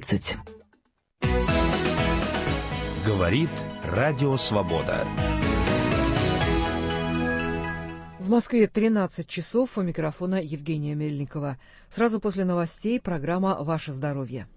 14:30. Говорит Радио Свобода. В Москве 13 часов. У микрофона Евгения Мельникова. Сразу после новостей программа «Ваше здоровье».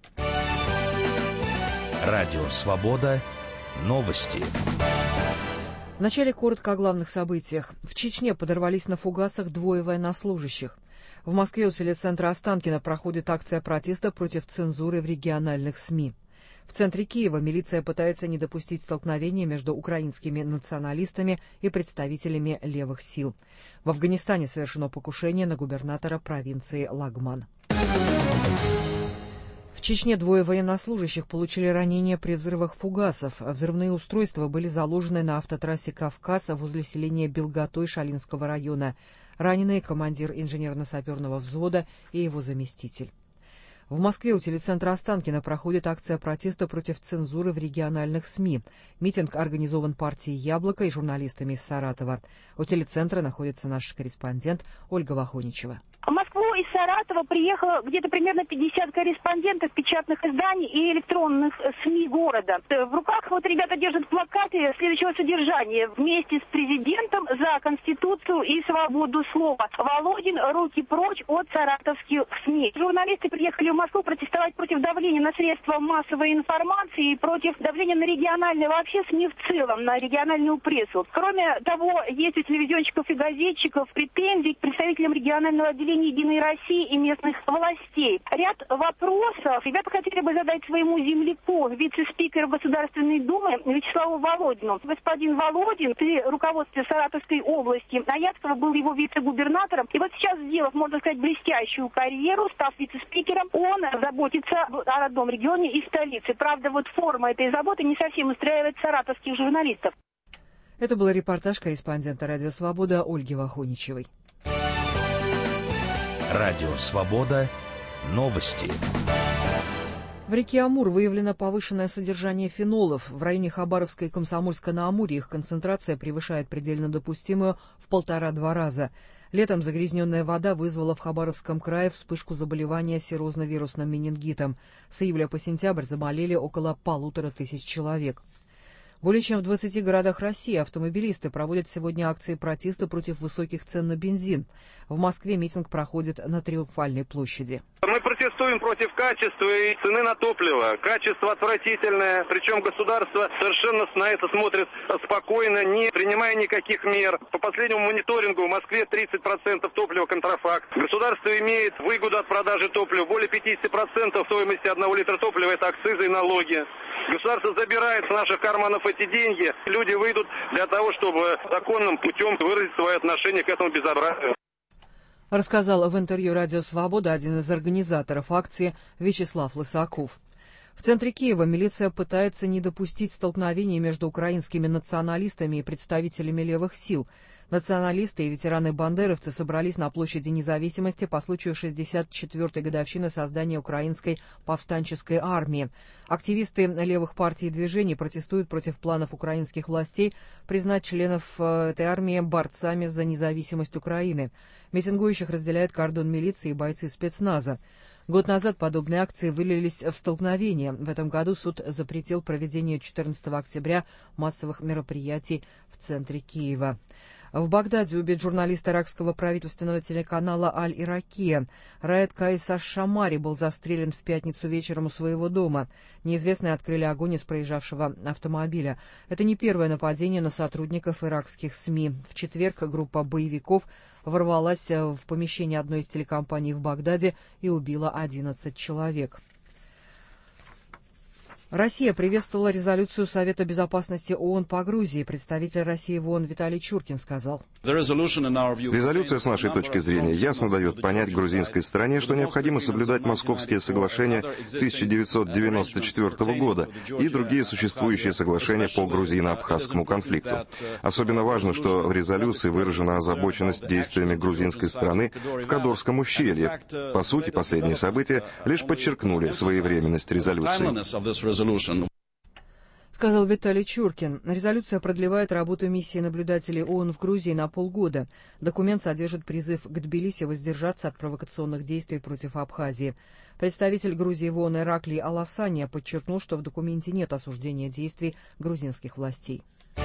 Радио Свобода. Новости. Вначале коротко о главных событиях. В Чечне подорвались на фугасах двое военнослужащих. В Москве у телецентра Останкино проходит акция протеста против цензуры в региональных СМИ. В центре Киева милиция пытается не допустить столкновения между украинскими националистами и представителями левых сил. В Афганистане совершено покушение на губернатора провинции Лагман. В Чечне двое военнослужащих получили ранения при взрывах фугасов. Взрывные устройства были заложены на автотрассе Кавказ возле селения Белготой Шалинского района. Раненые командир инженерно-саперного взвода и его заместитель. В Москве у телецентра Останкино проходит акция протеста против цензуры в региональных СМИ. Митинг организован партией «Яблоко» и журналистами из Саратова. У телецентра находится наш корреспондент Ольга Вахоничева. В Москву из Саратова приехало где-то примерно 50 корреспондентов печатных изданий и электронных СМИ города. В руках ребята держат плакаты следующего содержания: вместе с президентом за Конституцию и свободу слова. Володин, руки прочь от саратовских СМИ. Журналисты приехали в Москву протестовать против давления на средства массовой информации и против давления на региональные вообще СМИ в целом, на региональную прессу. Кроме того, есть у телевизионщиков и газетчиков претензии к представителям регионального отделения «Единой России» и местных властей. Ряд вопросов ребята хотели бы задать своему земляку, вице-спикеру Государственной Думы Вячеславу Володину. Господин Володин при руководстве Саратовской области, а Яцкого был его вице-губернатором. И вот сейчас, сделав, можно сказать, блестящую карьеру, став вице-спикером, он заботится о родном регионе и столице. Правда, вот форма этой заботы не совсем устраивает саратовских журналистов. Это был репортаж корреспондента «Радио Свобода» Ольги Вахоничевой. Радио Свобода. Новости. В реке Амур выявлено повышенное содержание фенолов. В районе Хабаровска и Комсомольска-на-Амуре их концентрация превышает предельно допустимую в 1,5-2 раза. Летом загрязненная вода вызвала в Хабаровском крае вспышку заболевания серозно-вирусным менингитом. С июля по сентябрь заболели около 1500 человек. Более чем в 20 городах России автомобилисты проводят сегодня акции протеста против высоких цен на бензин. В Москве митинг проходит на Триумфальной площади. Мы протестуем против качества и цены на топливо. Качество отвратительное, причем государство совершенно на это смотрит спокойно, не принимая никаких мер. По последнему мониторингу в Москве 30% топлива контрафакт. Государство имеет выгоду от продажи топлива. Более 50% стоимости 1 литра топлива – это акцизы и налоги. Государство забирает с наших карманов эти деньги. Люди выйдут для того, чтобы законным путем выразить свое отношение к этому безобразию. Рассказал в интервью «Радио Свобода» один из организаторов акции Вячеслав Лысаков. В центре Киева милиция пытается не допустить столкновений между украинскими националистами и представителями левых сил. Националисты и ветераны-бандеровцы собрались на площади Независимости по случаю 64-й годовщины создания Украинской повстанческой армии. Активисты левых партий и движений протестуют против планов украинских властей признать членов этой армии борцами за независимость Украины. Митингующих разделяет кордон милиции и бойцы спецназа. Год назад подобные акции вылились в столкновения. В этом году суд запретил проведение 14 октября массовых мероприятий в центре Киева. В Багдаде убит журналист иракского правительственного телеканала «Аль-Иракия». Раед Кайс Аш-Шамари был застрелен в пятницу вечером у своего дома. Неизвестные открыли огонь из проезжавшего автомобиля. Это не первое нападение на сотрудников иракских СМИ. В четверг группа боевиков ворвалась в помещение одной из телекомпаний в Багдаде и убила 11 человек. Россия приветствовала резолюцию Совета безопасности ООН по Грузии. Представитель России в ООН Виталий Чуркин сказал: Резолюция, с нашей точки зрения, ясно дает понять грузинской стороне, что необходимо соблюдать Московские соглашения 1994 года и другие существующие соглашения по грузино-абхазскому конфликту. Особенно важно, что в резолюции выражена озабоченность действиями грузинской стороны в Кадорском ущелье. По сути, последние события лишь подчеркнули своевременность резолюции. сказал Виталий Чуркин. Резолюция продлевает работу миссии наблюдателей ООН в Грузии на полгода. Документ содержит призыв к Тбилиси воздержаться от провокационных действий против Абхазии. Представитель Грузии в ООН Ираклий Аласания подчеркнул, что в документе нет осуждения действий грузинских властей.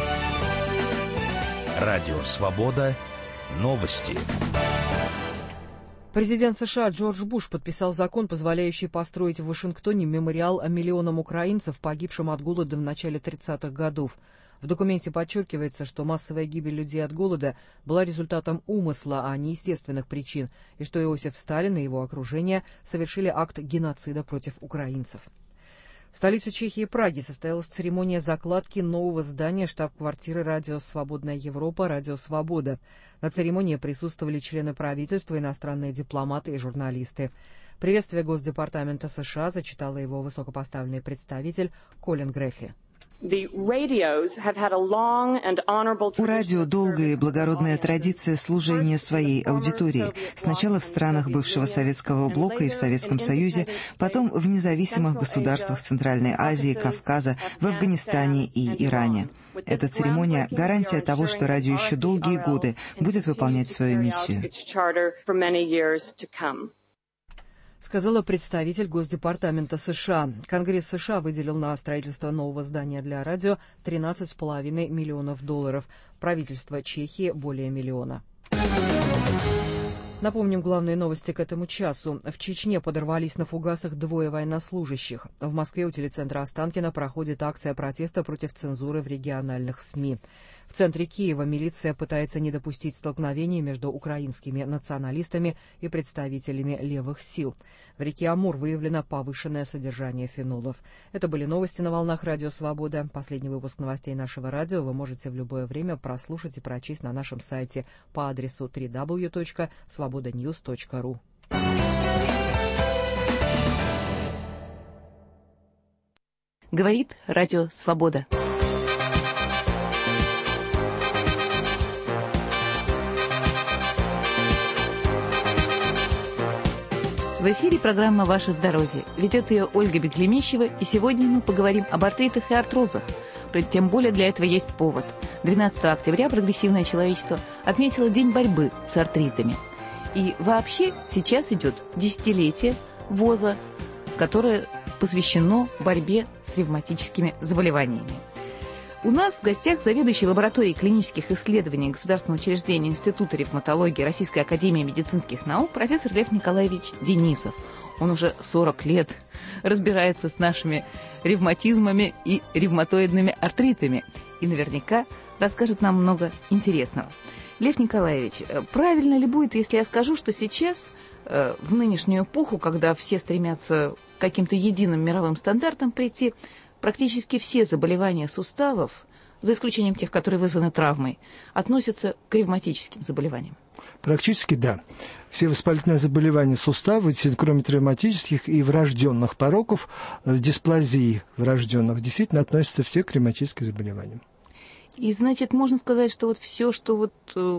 Радио «Свобода». Новости. Президент США Джордж Буш подписал закон, позволяющий построить в Вашингтоне мемориал миллионам украинцев, погибшим от голода в начале 30-х годов. В документе подчеркивается, что массовая гибель людей от голода была результатом умысла, а не естественных причин, и что Иосиф Сталин и его окружение совершили акт геноцида против украинцев. В столице Чехии Праге состоялась церемония закладки нового здания штаб-квартиры «Радио Свободная Европа» «Радио Свобода». На церемонии присутствовали члены правительства, иностранные дипломаты и журналисты. Приветствие Госдепартамента США зачитала его высокопоставленный представитель Колин Греффи. У радио долгая и благородная традиция служения своей аудитории. Сначала в странах бывшего Советского блока и в Советском Союзе, потом в независимых государствах Центральной Азии, Кавказа, в Афганистане и Иране. Эта церемония – гарантия того, что радио еще долгие годы будет выполнять свою миссию. Сказала представитель Госдепартамента США. Конгресс США выделил на строительство нового здания для радио $13,5 миллионов. Правительство Чехии – более миллиона. Напомним главные новости к этому часу. В Чечне подорвались на фугасах двое военнослужащих. В Москве у телецентра Останкино проходит акция протеста против цензуры в региональных СМИ. В центре Киева милиция пытается не допустить столкновений между украинскими националистами и представителями левых сил. В реке Амур выявлено повышенное содержание фенолов. Это были новости на волнах Радио Свобода. Последний выпуск новостей нашего радио вы можете в любое время прослушать и прочесть на нашем сайте по адресу www.svobodanews.ru. Говорит Радио Свобода. В эфире программа «Ваше здоровье». Ведет ее Ольга Беклемищева, и сегодня мы поговорим об артритах и артрозах. Тем более для этого есть повод. 12 октября прогрессивное человечество отметило День борьбы с артритами. И вообще сейчас идет десятилетие ВОЗа, которое посвящено борьбе с ревматическими заболеваниями. У нас в гостях заведующий лабораторией клинических исследований Государственного учреждения Института ревматологии Российской академии медицинских наук профессор Лев Николаевич Денисов. Он уже 40 лет разбирается с нашими ревматизмами и ревматоидными артритами. И наверняка расскажет нам много интересного. Лев Николаевич, правильно ли будет, если я скажу, что сейчас, в нынешнюю эпоху, когда все стремятся к каким-то единым мировым стандартам прийти, практически все заболевания суставов, за исключением тех, которые вызваны травмой, относятся к ревматическим заболеваниям? Практически да. Все воспалительные заболевания суставов, кроме травматических и врожденных пороков, дисплазий врожденных, действительно относятся все к ревматическим заболеваниям. И значит, можно сказать, что вот все, что вот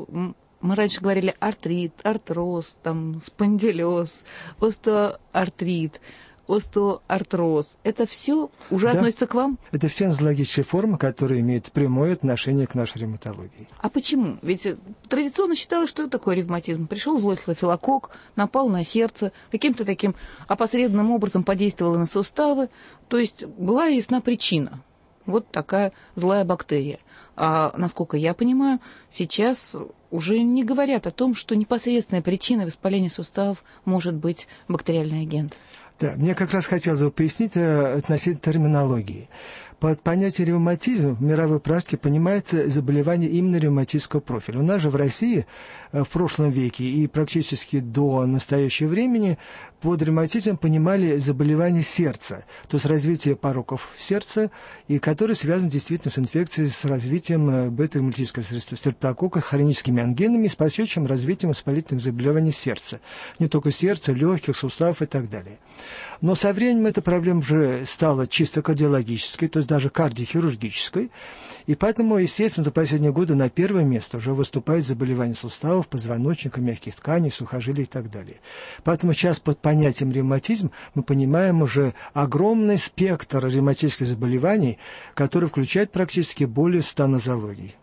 мы раньше говорили артрит, артроз, там, спондилез, остеоартрит, остеоартроз. Это все уже относится к вам? Это все нозологические формы, которые имеют прямое отношение к нашей ревматологии. А почему? Ведь традиционно считалось, что это такое ревматизм. Пришел злой стафилококк, напал на сердце, каким-то таким опосредованным образом подействовал на суставы. То есть была ясна причина. Вот такая злая бактерия. А, насколько я понимаю, сейчас уже не говорят о том, что непосредственной причиной воспаления суставов может быть бактериальный агент. Да, мне как раз хотелось бы пояснить относительно терминологии. Под понятием ревматизм в мировой практике понимается заболевание именно ревматического профиля. У нас же в России в прошлом веке и практически до настоящего времени под ревматизмом понимали заболевание сердца, то есть развитие пороков сердца, и которые связаны действительно с инфекцией, с развитием бета-гемолитического стрептококка, хроническими ангинами, с последующим развитием воспалительных заболеваний сердца. Не только сердца, легких, суставов и так далее. Но со временем эта проблема уже стала чисто кардиологической, то есть даже кардиохирургической. И поэтому, естественно, за последние годы на первое место уже выступают заболевания суставов, позвоночника, мягких тканей, сухожилий и так далее. Поэтому сейчас под понятием ревматизм мы понимаем уже огромный спектр ревматических заболеваний, который включает практически более 100 нозологий.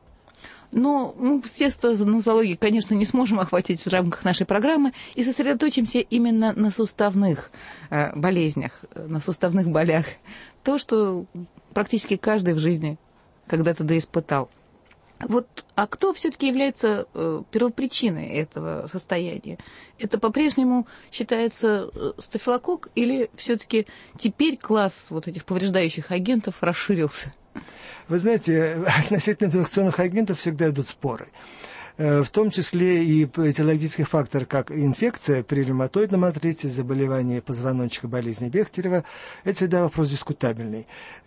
Но мы все нозологии, конечно, не сможем охватить в рамках нашей программы и сосредоточимся именно на суставных болезнях, на суставных болях. То, что практически каждый в жизни когда-то доиспытал. Вот, а кто все-таки является первопричиной этого состояния? Это по-прежнему считается стафилококк или все-таки теперь класс вот этих повреждающих агентов расширился? Вы знаете, относительно инфекционных агентов всегда идут споры. В том числе и этиологический фактор, как инфекция при ревматоидном артрите, заболевание позвоночника, болезни Бехтерева, это всегда вопрос дискутабельный.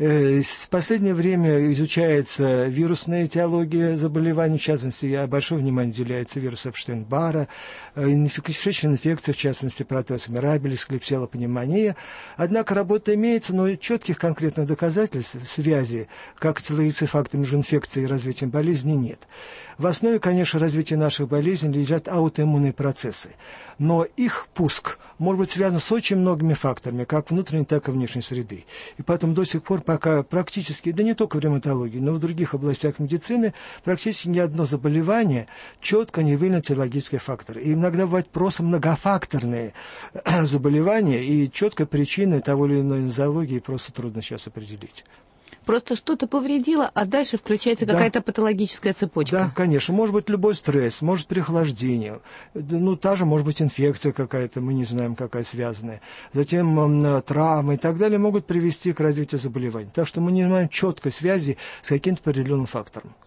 В последнее время изучается вирусная этиология заболеваний, в частности, большое внимание уделяется вирусу Эпштейн-Барра, кишечная инфекция, в частности, протеоз мирабилис, клепсиела пневмония. Однако работа имеется, но четких конкретных доказательств связи, как этиологический фактор между инфекцией и развитием болезни, нет. В основе, конечно, развития наших болезней лежат аутоиммунные процессы. Но их пуск может быть связан с очень многими факторами, как внутренней, так и внешней среды. И поэтому до сих пор пока практически, да не только в ревматологии, но и в других областях медицины, практически ни одно заболевание четко не выявлено этиологические факторы. И иногда бывают просто многофакторные заболевания, и четкой причины того или иной нозологии просто трудно сейчас определить. Просто что-то повредило, а дальше включается какая-то патологическая цепочка. Да, конечно. Может быть любой стресс, может переохлаждение. Ну, та же, может быть, инфекция какая-то, мы не знаем, какая связанная. Затем травмы и так далее могут привести к развитию заболеваний. Так что мы не знаем четкой связи с каким-то определенным фактором.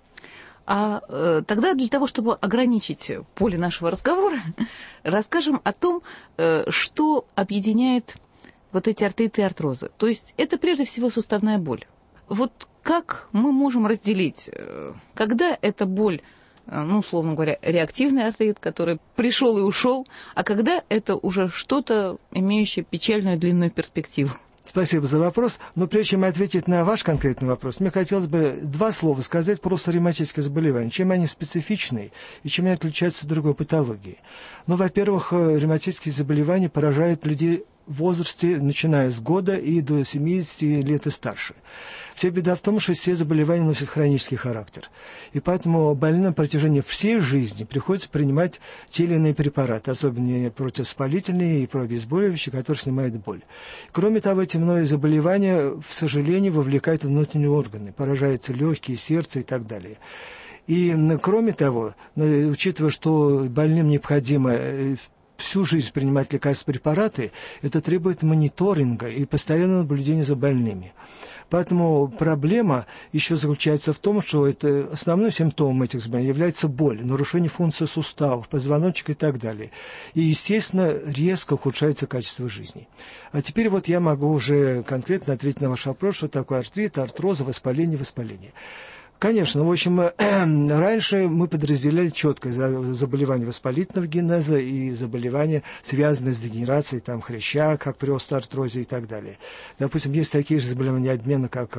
А тогда для того, чтобы ограничить поле нашего разговора, расскажем о том, что объединяет вот эти артриты и артрозы. То есть это прежде всего суставная боль. Вот как мы можем разделить, когда эта боль, ну, условно говоря, реактивный артрит, который пришел и ушел, а когда это уже что-то, имеющее печальную длинную перспективу? Спасибо за вопрос. Но прежде чем ответить на ваш конкретный вопрос, мне хотелось бы два слова сказать про ревматические заболевания, чем они специфичны и чем они отличаются от другой патологии. Ну, во-первых, ревматические заболевания поражают людей в возрасте, начиная с года и до 70 лет и старше. Вся беда в том, что все заболевания носят хронический характер. И поэтому больным на протяжении всей жизни приходится принимать те или иные препараты, особенно противовоспалительные и прообезболивающие, которые снимают боль. Кроме того, эти многие заболевания, к сожалению, вовлекают внутренние органы, поражаются легкие, сердце и так далее. И кроме того, учитывая, что больным необходимо всю жизнь принимать лекарственные препараты, это требует мониторинга и постоянного наблюдения за больными. Поэтому проблема еще заключается в том, что это основным симптомом этих заболеваний является боль, нарушение функции суставов, позвоночника и так далее. И, естественно, резко ухудшается качество жизни. А теперь вот я могу уже конкретно ответить на ваш вопрос, что такое артрит, артроза, воспаление. Конечно, в общем, раньше мы подразделяли четко заболевания воспалительного генеза и заболевания, связанные с дегенерацией хряща, как при остеоартрозе и так далее. Допустим, есть такие же заболевания обмена, как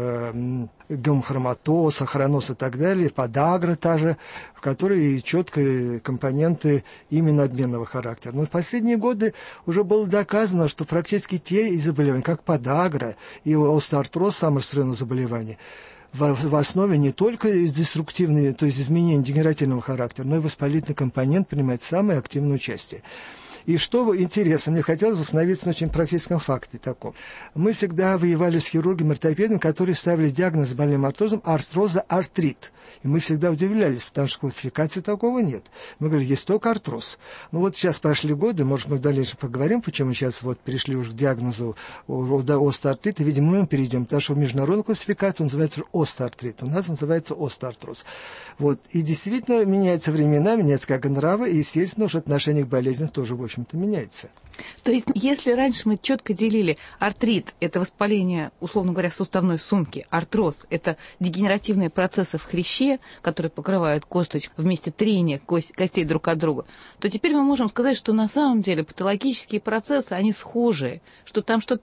гемохроматоз, охроноз и так далее, подагра та же, в которой четкие компоненты именно обменного характера. Но в последние годы уже было доказано, что практически те заболевания, как подагра и остеоартроз, самое распространенное заболевание, в основе не только деструктивные, то есть изменения дегенеративного характера, но и воспалительный компонент принимает самое активное участие. И что интересно, мне хотелось остановиться на очень практическом факте таком. Мы всегда воевали с хирургами, ортопедами, которые ставили диагноз с больным артрозом артроза-артрит. И мы всегда удивлялись, потому что классификации такого нет. Мы говорили, есть только артроз. Ну вот сейчас прошли годы, может, мы в дальнейшем поговорим, почему сейчас вот перешли уже к диагнозу остеоартрита. Видимо, мы перейдем, потому что в международной классификации он называется остеоартрит, у нас называется остеоартроз. Вот. И действительно меняются времена, меняются как и нравы, и, естественно, уже отношение к болезням тоже, в общем-то, меняется. То есть, если раньше мы четко делили артрит – это воспаление, условно говоря, суставной сумки, артроз – это дегенеративные процессы в хряще, которые покрывают косточку вместе трения костей друг от друга, то теперь мы можем сказать, что на самом деле патологические процессы, они схожие, что там,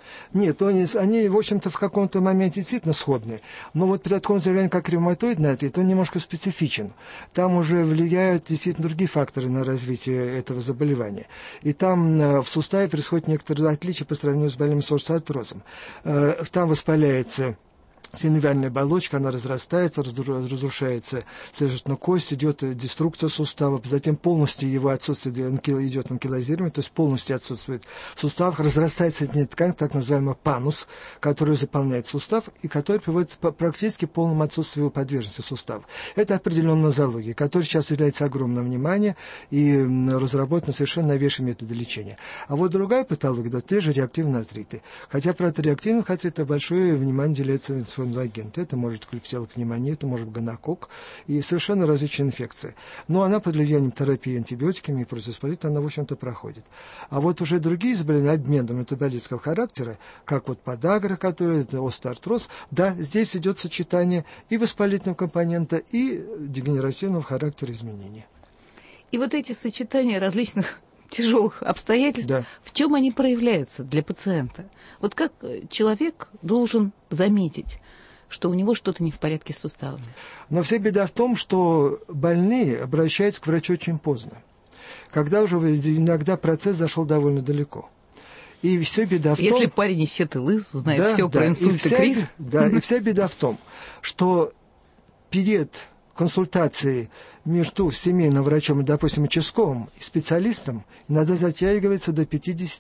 Нет, они, в общем-то, в каком-то моменте действительно сходны. Но вот при таком заболевании, как ревматоидный артрит, он немножко специфичен. Там уже влияют действительно другие факторы на развитие этого заболевания. И там в суставе происходит некоторые отличия по сравнению с больным с остеоартрозом. Там воспаляется синовиальная оболочка, она разрастается, разрушается, соответственно, кость, идет деструкция сустава, затем полностью его отсутствие идет анкилозирование, то есть полностью отсутствует в суставах, разрастается ткань, так называемый панус, который заполняет сустав и который приводит к практически полному отсутствию его подвижности суставов. Это определенная нозология, которой сейчас уделяется огромное внимание и разработаны совершенно новейшие методы лечения. А вот другая патология, да, те же реактивные артриты. Хотя, правда, реактивных артритов большое внимание уделяется агент. Это может клепсиella пневмония, это может гонококк и совершенно различные инфекции. Но она под влиянием терапии антибиотиками и противовоспалительной, она, в общем-то, проходит. А вот уже другие заболевания обменного метаболического характера, как вот подагра, который это остеоартроз, да, здесь идет сочетание и воспалительного компонента, и дегенеративного характера изменения. И вот эти сочетания различных тяжелых обстоятельств, да. В чем они проявляются для пациента? Вот как человек должен заметить, что у него что-то не в порядке с суставами? Но вся беда в том, что больные обращаются к врачу очень поздно, когда уже иногда процесс зашел довольно далеко. И все беда в том... Если парень из сет и лыс, знает все про инсульт и криз. Да, и вся беда в том, что перед консультации между семейным врачом и, допустим, участковым и специалистом иногда затягивается до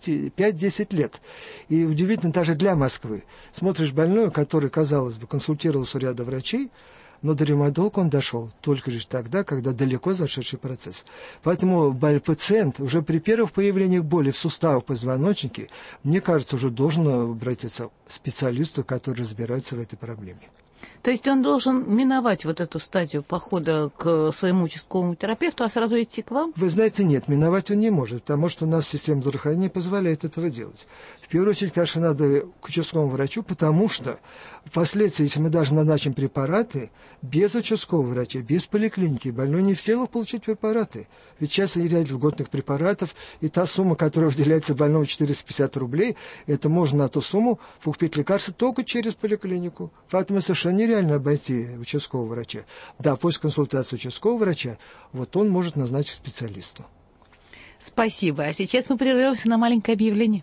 5-10 лет. И удивительно даже для Москвы. Смотришь больную, который, казалось бы, консультировался у ряда врачей, но до ревматолога он дошел только лишь тогда, когда далеко зашедший процесс. Поэтому пациент уже при первых появлениях боли в суставах, позвоночнике, мне кажется, уже должен обратиться к специалисту, который разбирается в этой проблеме. То есть он должен миновать вот эту стадию похода к своему участковому терапевту, а сразу идти к вам? Вы знаете, нет, миновать он не может, потому что у нас система здравоохранения позволяет этого делать. В первую очередь, конечно, надо к участковому врачу, потому что впоследствии, если мы даже назначим препараты, без участкового врача, без поликлиники, больной не в силах получить препараты. Ведь сейчас ряд льготных препаратов, и та сумма, которая выделяется больному 450 рублей, это можно на ту сумму купить лекарства только через поликлинику. Поэтому совершенно нереально обойти участкового врача. Да, после консультации участкового врача, вот он может назначить специалисту. Спасибо. А сейчас мы прервемся на маленькое объявление.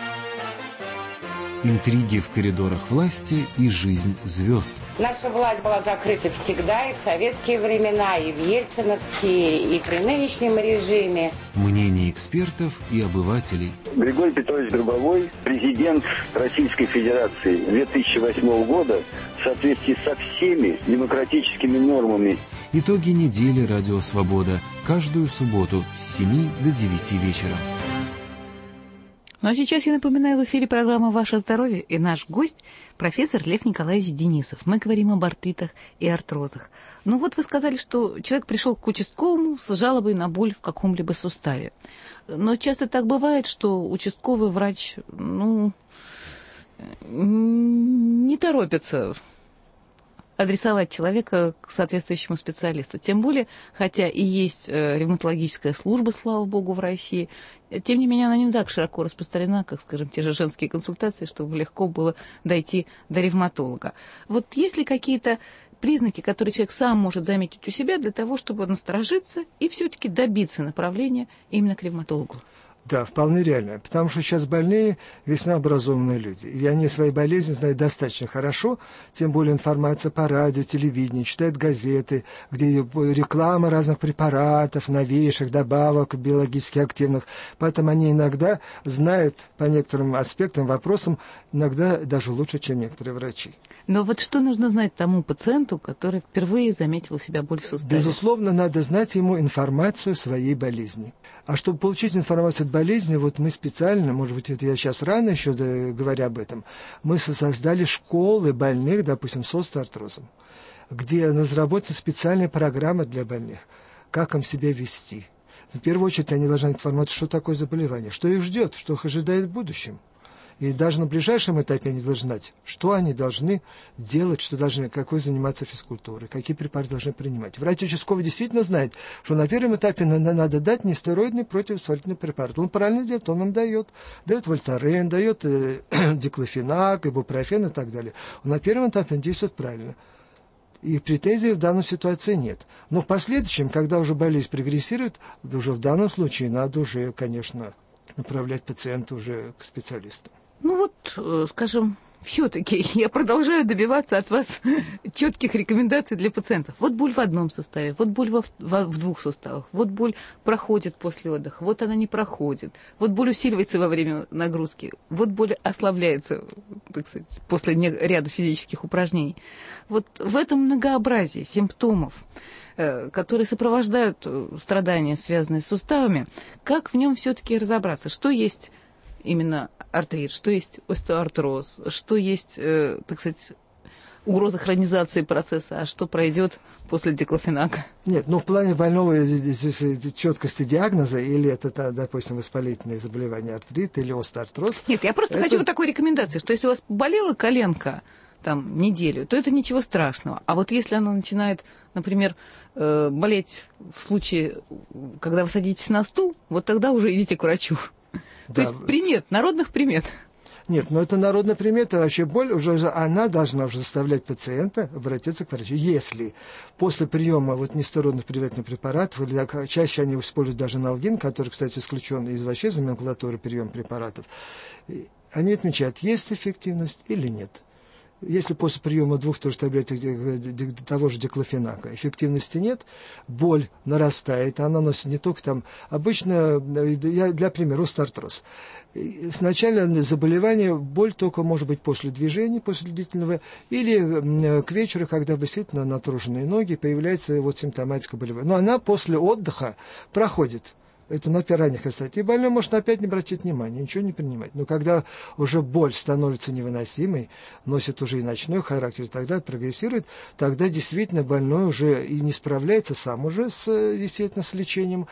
Интриги в коридорах власти и жизнь звезд. Наша власть была закрыта всегда, и в советские времена, и в ельциновские, и при нынешнем режиме. Мнения экспертов и обывателей. Григорий Петрович Гробовой, президент Российской Федерации 2008 года, в соответствии со всеми демократическими нормами. Итоги недели «Радио Свобода» каждую субботу с 7 до 9 вечера. Ну а сейчас я напоминаю, в эфире программа «Ваше здоровье» и наш гость – профессор Лев Николаевич Денисов. Мы говорим об артритах и артрозах. Ну вот вы сказали, что человек пришел к участковому с жалобой на боль в каком-либо суставе. Но часто так бывает, что участковый врач, не торопится адресовать человека к соответствующему специалисту. Тем более, хотя и есть ревматологическая служба, слава богу, в России, тем не менее она не так широко распространена, как, скажем, те же женские консультации, чтобы легко было дойти до ревматолога. Вот есть ли какие-то признаки, которые человек сам может заметить у себя для того, чтобы насторожиться и все-таки добиться направления именно к ревматологу? Да, вполне реально, потому что сейчас больные весьма образованные люди, и они свои болезни знают достаточно хорошо, тем более информация по радио, телевидению, читают газеты, где реклама разных препаратов, новейших добавок, биологически активных, поэтому они иногда знают по некоторым аспектам, вопросам, иногда даже лучше, чем некоторые врачи. Но вот что нужно знать тому пациенту, который впервые заметил у себя боль в суставе? Безусловно, надо знать ему информацию о своей болезни. А чтобы получить информацию от болезни, вот мы специально, может быть, это я сейчас рано еще говорю об этом, мы создали школы больных, допустим, с остеоартрозом, где разработана специальная программа для больных, как им себя вести. В первую очередь они должны знать информацию, что такое заболевание, что их ждет, что их ожидает в будущем. И даже на ближайшем этапе они должны знать, что они должны делать, какой заниматься физкультурой, какие препараты должны принимать. Врач участковый действительно знает, что на первом этапе надо дать нестероидный противовоспалительный препарат. Он правильно делает, он нам дает вольтарен, дает диклофенак, ибупрофен и так далее. На первом этапе он действует правильно. И претензий в данной ситуации нет. Но в последующем, когда уже болезнь прогрессирует, уже в данном случае надо уже, конечно, направлять пациента уже к специалисту. Ну вот, скажем, все-таки я продолжаю добиваться от вас четких рекомендаций для пациентов. Вот боль в одном суставе, вот боль в двух суставах, вот боль проходит после отдыха, вот она не проходит, вот боль усиливается во время нагрузки, вот боль ослабляется, так сказать, после ряда физических упражнений. Вот в этом многообразии симптомов, которые сопровождают страдания, связанные с суставами, как в нем все-таки разобраться, что есть именно артрит, что есть остеоартроз, что есть, так сказать, угроза хронизации процесса, а что пройдет после диклофенака? Нет, в плане больного четкости диагноза, или это, допустим, воспалительное заболевание артрит или остеоартроз. Нет, я просто хочу вот такой рекомендации, что если у вас болела коленка там неделю, то это ничего страшного. А вот если она начинает, например, болеть в случае, когда вы садитесь на стул, вот тогда уже идите к врачу. Да. То есть примет, народных примет. Нет, это народная примета, вообще боль, она должна уже заставлять пациента обратиться к врачу. Если после приема нестероидных прививательных препаратов, или чаще они используют даже аналгин, который, кстати, исключен из вообще из номенклатуры приема препаратов, они отмечают, есть эффективность или нет. Если после приема 2 тоже таблеток того же диклофенака эффективности нет, боль нарастает, она носит не только там, обычно, для примера, остеоартроз. Сначала заболевание, боль только может быть после движения, после длительного, или к вечеру, когда действительно натруженные ноги, появляется симптоматика болевая. Но она после отдыха проходит. Это на ранних стадиях. И больной может опять не обратить внимания, ничего не принимать. Но когда уже боль становится невыносимой, носит уже и ночной характер, и тогда прогрессирует, тогда действительно больной уже и не справляется сам уже действительно с лечением,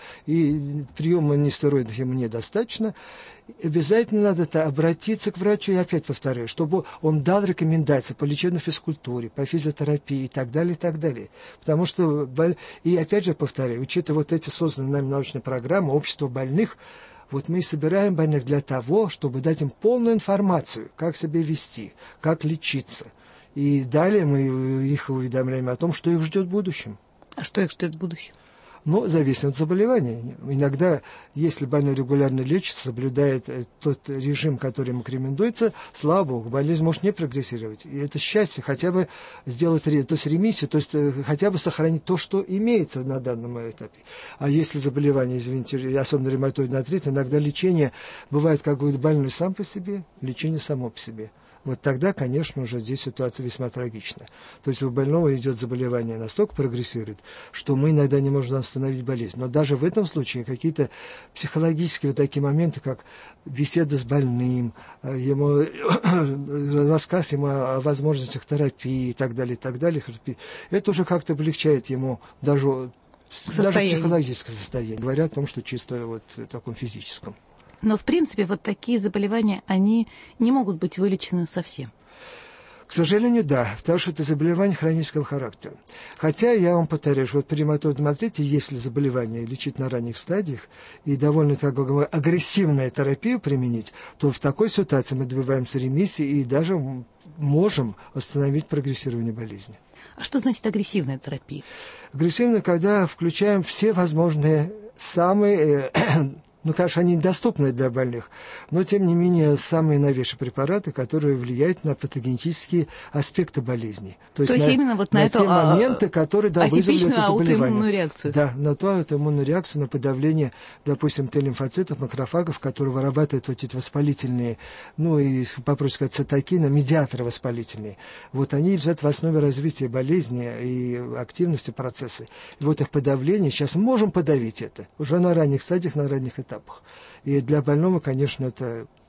и приема нестероидных ему недостаточно. Обязательно надо обратиться к врачу, и опять повторяю, чтобы он дал рекомендации по лечебной физкультуре, по физиотерапии и так далее, и так далее. Потому что, и опять же повторяю, учитывая эти созданные нами научные программы, общество больных, мы собираем больных для того, чтобы дать им полную информацию, как себя вести, как лечиться. И далее мы их уведомляем о том, что их ждет в будущем. А что их ждет в будущем? Зависит от заболевания. Иногда, если больной регулярно лечится, соблюдает тот режим, который ему рекомендуется, слава богу, болезнь может не прогрессировать. И это счастье хотя бы сделать ремиссию, то есть хотя бы сохранить то, что имеется на данном этапе. А если заболевание, извините, особенно ревматоидный артрит, иногда лечение бывает как бы больной сам по себе, лечение само по себе. Тогда, конечно, уже здесь ситуация весьма трагична. То есть у больного идет заболевание, настолько прогрессирует, что мы иногда не можем остановить болезнь. Но даже в этом случае какие-то психологические такие моменты, как беседа с больным, рассказ ему о возможностях терапии и так далее, это уже как-то облегчает ему даже психологическое состояние, говоря о том, что чисто в таком физическом. Но, в принципе, такие заболевания, они не могут быть вылечены совсем. К сожалению, да, потому что это заболевание хронического характера. Хотя, я вам повторяю, что при ревматоидном артрите, если заболевание лечить на ранних стадиях и довольно агрессивную терапию применить, то в такой ситуации мы добиваемся ремиссии и даже можем остановить прогрессирование болезни. А что значит агрессивная терапия? Агрессивная, когда включаем все возможные самые... конечно, они недоступны для больных, но, тем не менее, самые новейшие препараты, которые влияют на патогенетические аспекты болезни. То есть именно на те моменты, которые вызвали это заболевание. Реакцию. Да, на ту аутоиммунную реакцию, на подавление, допустим, Т-лимфоцитов, макрофагов, которые вырабатывают эти воспалительные, и, попроще сказать, цитокины, медиаторы воспалительные. Они лежат в основе развития болезни и активности процесса. И их подавление, сейчас мы можем подавить это уже на ранних стадиях, на ранних этапах. И для больного, конечно, это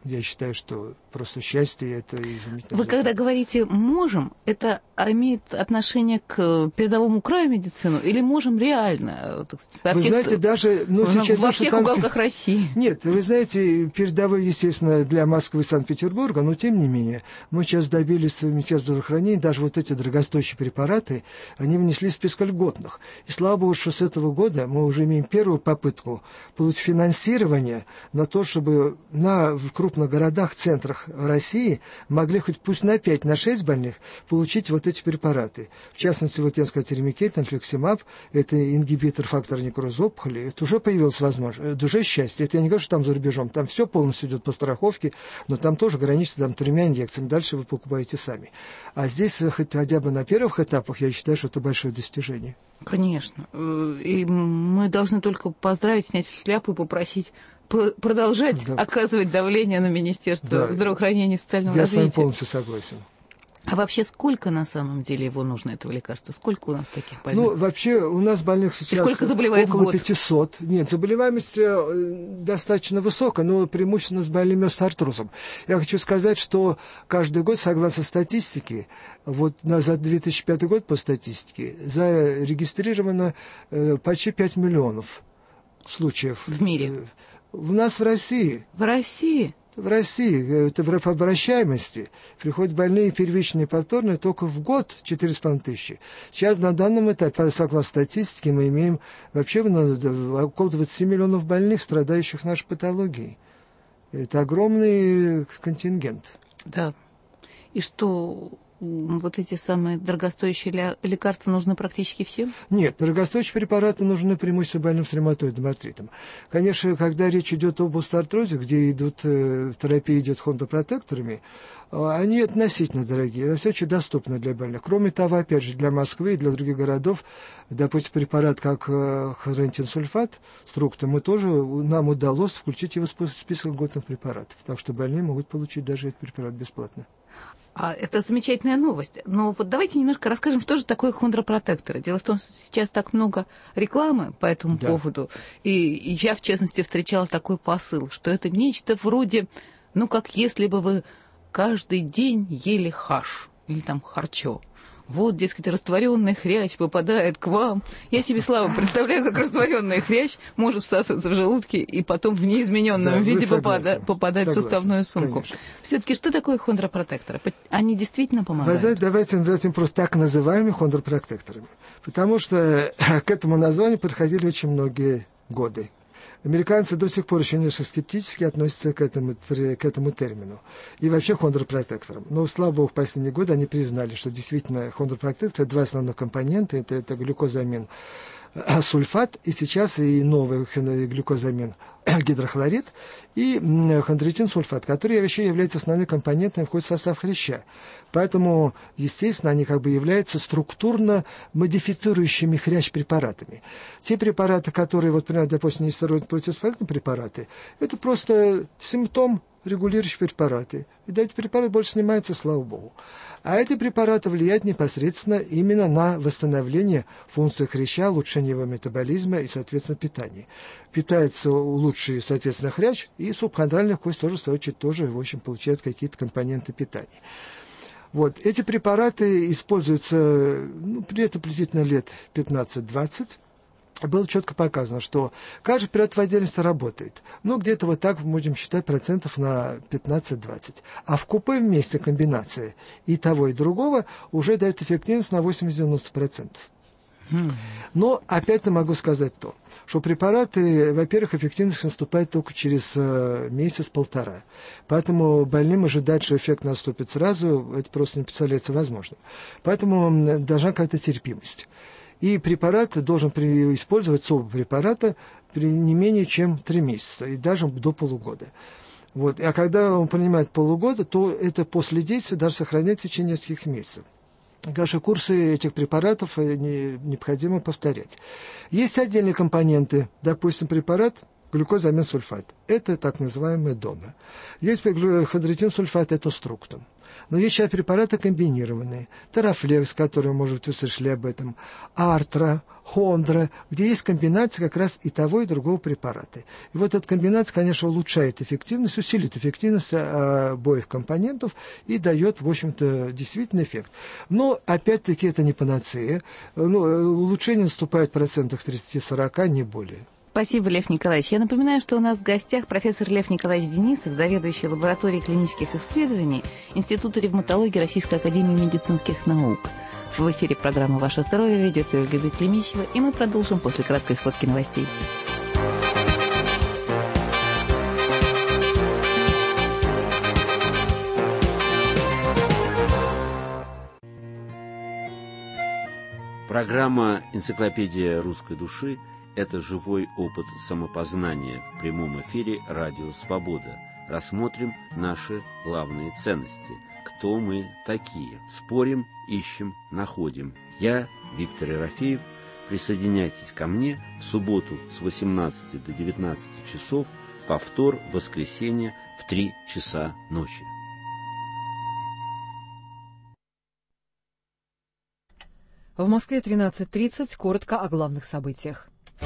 Я считаю, что просто счастье – это изумительно. Вы когда говорите «можем», это имеет отношение к передовому краю медицины или можем реально? Вы знаете, даже... во всех уголках России. Нет, вы знаете, передовой, естественно, для Москвы и Санкт-Петербурга, но тем не менее, мы сейчас добились в Министерстве здравоохранения, даже вот эти дорогостоящие препараты, они внесли в список льготных. И слава богу, что с этого года мы уже имеем первую попытку получить финансирование на то, чтобы в крупных городах, центрах России могли хоть пусть на 5, на 6 больных получить вот эти препараты. В частности, вот я сказал, ремикейт, инфликсимаб, это ингибитор фактора некроза опухоли. Это уже появилась возможность. Это уже счастье. Это я не говорю, что там за рубежом. Там все полностью идет по страховке, но там тоже граничится там 3 инъекциями. Дальше вы покупаете сами. А здесь хотя бы на первых этапах, я считаю, что это большое достижение. Конечно. И мы должны только поздравить, снять шляпу и попросить продолжать оказывать давление на Министерство здравоохранения и социального развития. Я с вами полностью согласен. А вообще сколько на самом деле его нужно, этого лекарства? Сколько у нас таких больных? Ну, вообще у нас больных сейчас сколько заболевает около в год? 500. Нет, заболеваемость достаточно высокая, но преимущественно с больными остеоартрозом. Я хочу сказать, что каждый год, согласно статистике, вот за 2005 год по статистике, зарегистрировано почти 5 миллионов случаев. В мире? У нас в России. В России? В России, это по обращаемости, приходят больные первичные и повторные только в год 4,5 тысячи. Сейчас на данном этапе, согласно статистике, мы имеем вообще около 20 миллионов больных, страдающих нашей патологией. Это огромный контингент. Да. И что, вот эти самые дорогостоящие лекарства нужны практически всем? Нет, дорогостоящие препараты нужны преимущественно больным с ревматоидным артритом. Конечно, когда речь идет об остеоартрозе, где терапия идет хондропротекторами, они относительно дорогие, но все очень доступны для больных. Кроме того, опять же, для Москвы и для других городов, допустим, препарат как хлорантинсульфат, структу, нам удалось включить его в список льготных препаратов. Так что больные могут получить даже этот препарат бесплатно. Это замечательная новость. Но вот давайте немножко расскажем, что же такое хондропротекторы. Дело в том, что сейчас так много рекламы по этому поводу. И я, в частности, встречала такой посыл, что это нечто вроде, как если бы вы каждый день ели хаш или там харчо. Вот, дескать, растворенный хрящ попадает к вам. Я себе, Слава, представляю, как растворенный хрящ может всасываться в желудке и потом в неизмененном виде попадать в суставную сумку. Все-таки что такое хондропротекторы? Они действительно помогают? Давайте называть им просто так называемыми хондропротекторами. Потому что к этому названию подходили очень многие годы. Американцы до сих пор еще немножко скептически относятся к этому термину. И вообще хондропротекторам. Но, слава богу, в последние годы они признали, что действительно хондропротекторы — 2 основных компонента. Это глюкозамин сульфат, и сейчас и новый глюкозамин гидрохлорид, и хондроитин-сульфат, который вообще является основным компонентом, входит в состав хряща. Поэтому, естественно, они являются структурно модифицирующими хрящ препаратами. Те препараты, которые, например, допустим, нестероидные противовоспалительные препараты, это просто симптом регулирующие препараты. И эти препараты больше снимаются, слава богу. А эти препараты влияют непосредственно именно на восстановление функции хряща, улучшение его метаболизма и, соответственно, питания. Питается лучше, соответственно, хрящ, и субхондральная кость тоже, в свою очередь, тоже, в общем, получает какие-то компоненты питания. Вот. Эти препараты используются где-то приблизительно лет 15-20. Было четко показано, что каждый препарат в отдельности работает. Где-то вот так можем считать процентов на 15-20. А в купе вместе комбинация и того, и другого уже дает эффективность на 80-90%. Но опять я могу сказать то, что препараты, во-первых, эффективность наступает только через месяц-полтора. Поэтому больным ожидать, что эффект наступит сразу, это просто не представляется возможным. Поэтому должна какая-то терпимость. И препарат должен использоваться, оба препарата, не менее чем 3 месяца, и даже до полугода. Вот. А когда он принимает полугода, то это после действия даже сохраняет в течение нескольких месяцев. Конечно, курсы этих препаратов необходимо повторять. Есть отдельные компоненты, допустим, препарат глюкозамин сульфат. Это так называемая ДОНА. Есть хондроитин-сульфат, это структум. Но есть сейчас препараты комбинированные. Терафлекс, который, может быть, вы слышали об этом, Артра, Хондра, где есть комбинация как раз и того, и другого препарата. И вот эта комбинация, конечно, улучшает эффективность, усилит эффективность обоих компонентов и дает, в общем-то, действительно эффект. Но, опять-таки, это не панацея. Улучшение наступает в процентах 30-40, не более. Спасибо, Лев Николаевич. Я напоминаю, что у нас в гостях профессор Лев Николаевич Денисов, заведующий лабораторией клинических исследований Института ревматологии Российской академии медицинских наук. В эфире программа «Ваше здоровье», ведет Ольга Беклемищева, и мы продолжим после краткой сводки новостей. Программа «Энциклопедия русской души» – это живой опыт самопознания в прямом эфире «Радио Свобода». Рассмотрим наши главные ценности. Кто мы такие? Спорим, ищем, находим. Я, Виктор Ерофеев. Присоединяйтесь ко мне в субботу с 18 до 19 часов, повтор в воскресенье в 3 часа ночи. В Москве 13:30. Коротко о главных событиях.